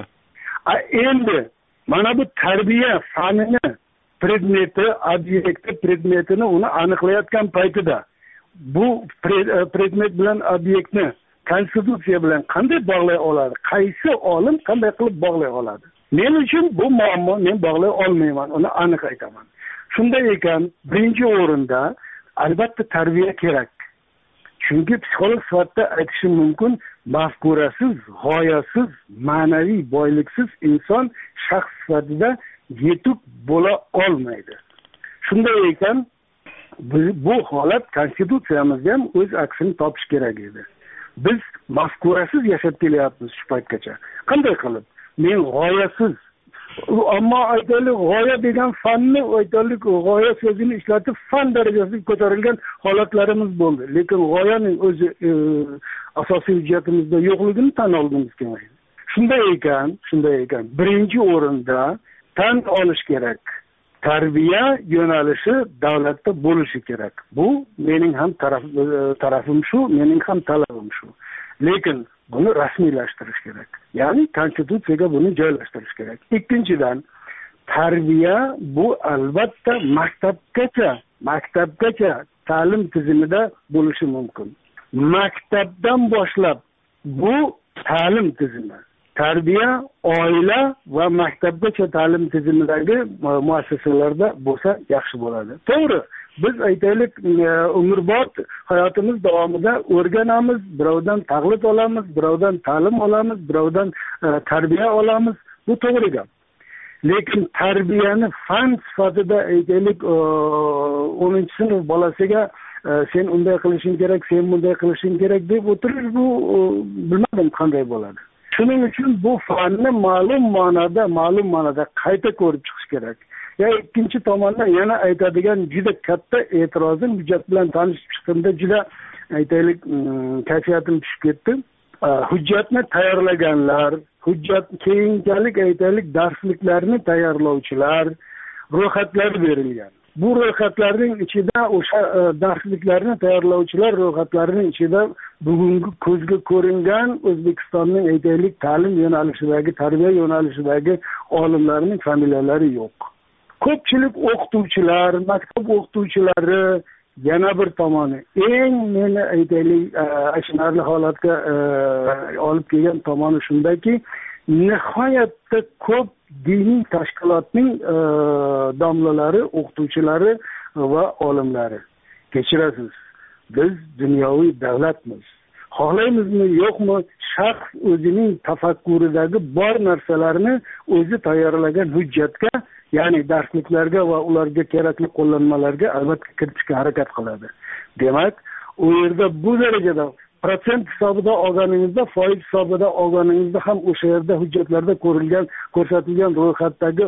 Endi mana bu tarbiya fanini predmeti, obyekti predmetini uni aniqlayotgan paytida bu predmet bilan obyektni konstitutsiya bilan qanday bog'lay oladi? Qaysi olim qanday qilib bog'lay oladi? Men uchun bu muammo, men bog'lay olmayman, uni aniq aytaman. Shunday ekan, birinchi o'rinda albatta tarbiya kerak. Chunki psixolog sifatida aytishim mumkin, mafkurasiz, g'oyasiz, ma'naviy boyliksiz inson shaxs sifatida yetuk bo'la olmaydi. Shunday ekan, bu holat konstitutsiyamizda ham o'z aksini topish kerak edi. Biz mafkurasiz yashab kelyapmiz shu paytgacha. Qanday qilib? Men g'oyasiz, ammo aytaylik, g'oya degan fanni, aytaylik, g'oya so'zini ishlatib fan darajasiga ko'tarilgan holatlarimiz bo'ldi. Lekin g'oyaning o'zi asosiy hujjatimizda yo'qligini tan olgimiz kelmaydi. Shunday ekan, shunday ekan, birinchi o'rinda tan olish kerak. Tarbiya yo'nalishi davlatda bo'lishi kerak. Bu mening ham taraf, tarafim shu, mening ham talabim shu. Lekin buni rasmiylashtirish kerak. Ya'ni konstitutsiyaga buni joylashtirish kerak. Ikkinchidan, tarbiya bu albatta maktabgacha, maktabgacha ta'lim tizimida bo'lishi mumkin. Maktabdan boshlab bu ta'lim tizimi. Tarbiya oila va maktabgacha ta'lim tizimidagi muassasalarda bo'lsa yaxshi bo'ladi. To'g'ri, biz aytaylik, umrbod hayotimiz davomida o'rganamiz, birovdan taqlid olamiz, birovdan ta'lim olamiz, birovdan tarbiya olamiz. Bu to'g'ri gap. Lekin tarbiyani fan sifatida aytaylik, o'ninchi sinf bolasiga sen unday qilishing kerak, sen bunday qilishing kerak deb o'tirish, bu bilmadim qanday bo'ladi. Shuning uchun bu fanni ma'lum ma'noda, ma'lum ma'noda qayta ko'rib chiqish kerak. Ya ikkinchi tomondan yana aytadigan juda katta e'tirozim, hujjat bilan tanishib chiqdimda juda aytaylik kayfiyatim tushib ketdi. Hujjatni tayyorlaganlar, hujjat keyinchalik aytaylik darsliklarni tayyorlovchilar ro'yxatlar berilgan. Bu ro'yxatlarning ichida o'sha darsliklarni tayyorlovchilar ro'yxatlarining ichida bugungi ko'zga ko'ringan O'zbekistonning aytaylik ta'lim yo'nalishidagi, tarbiya yo'nalishidagi olimlarning familiyalari yo'q. Ko'pchilik o'qituvchilar, maktab o'qituvchilari yana bir tomoni eng meni aytaylik achinarli holatga olib kelgan tomoni shundaki, nihoyatda ko'p diniy tashkilotning domlalari, o'qituvchilari va olimlari. Kechirasiz, biz dunyoviy davlatmiz. Xohlaymizmi, yo'qmi, shaxs o'zining tafakkuridagi bor narsalarni o'zi tayyorlagan hujjatga, ya'ni darsliklarga va ularga kerakli qo'llanmalarga albatta kiritishga harakat qiladi. Demak, u yerda bu darajada protsent hisobida olganingizda, foiz hisobida olganingizda ham o'sha yerda hujjatlarda ko'rilgan, ko'rsatilgan ro'yxatdagi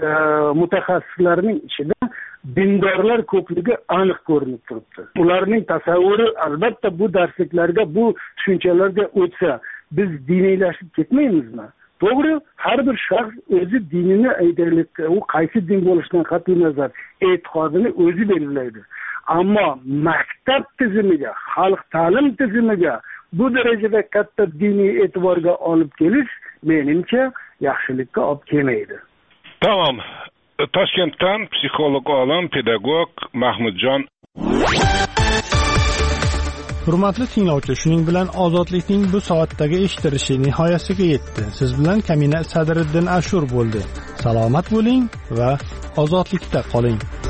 mutaxassislarning ichida dindorlar ko'pligi aniq ko'rinib turibdi. Ularning tasavvuri albatta bu darsliklarga, bu tushunchalarga o'tsa, biz diniylashib ketmaymizmi? to'g'ri, har bir shaxs o'zi dinini aytaylikka, u qaysi din bo'lishidan qat'iy nazar e'tiqodini o'zi belgilaydi. Ammo maktab tizimiga, xalq ta'lim tizimiga bu darajada katta diniy e'tiborga olib kelish menimcha yaxshilikka olib kelmaydi. Tamam. Toshkentdan psixolog olim, pedagog Mahmudjon. Hurmatli tinglovchi, shuning bilan ozodlikning bu soatdagi eshitilishi nihoyasiga yetdi. Siz bilan Kamina Sadriddin Ashur bo'ldi. Salomat bo'ling va ozodlikda qoling.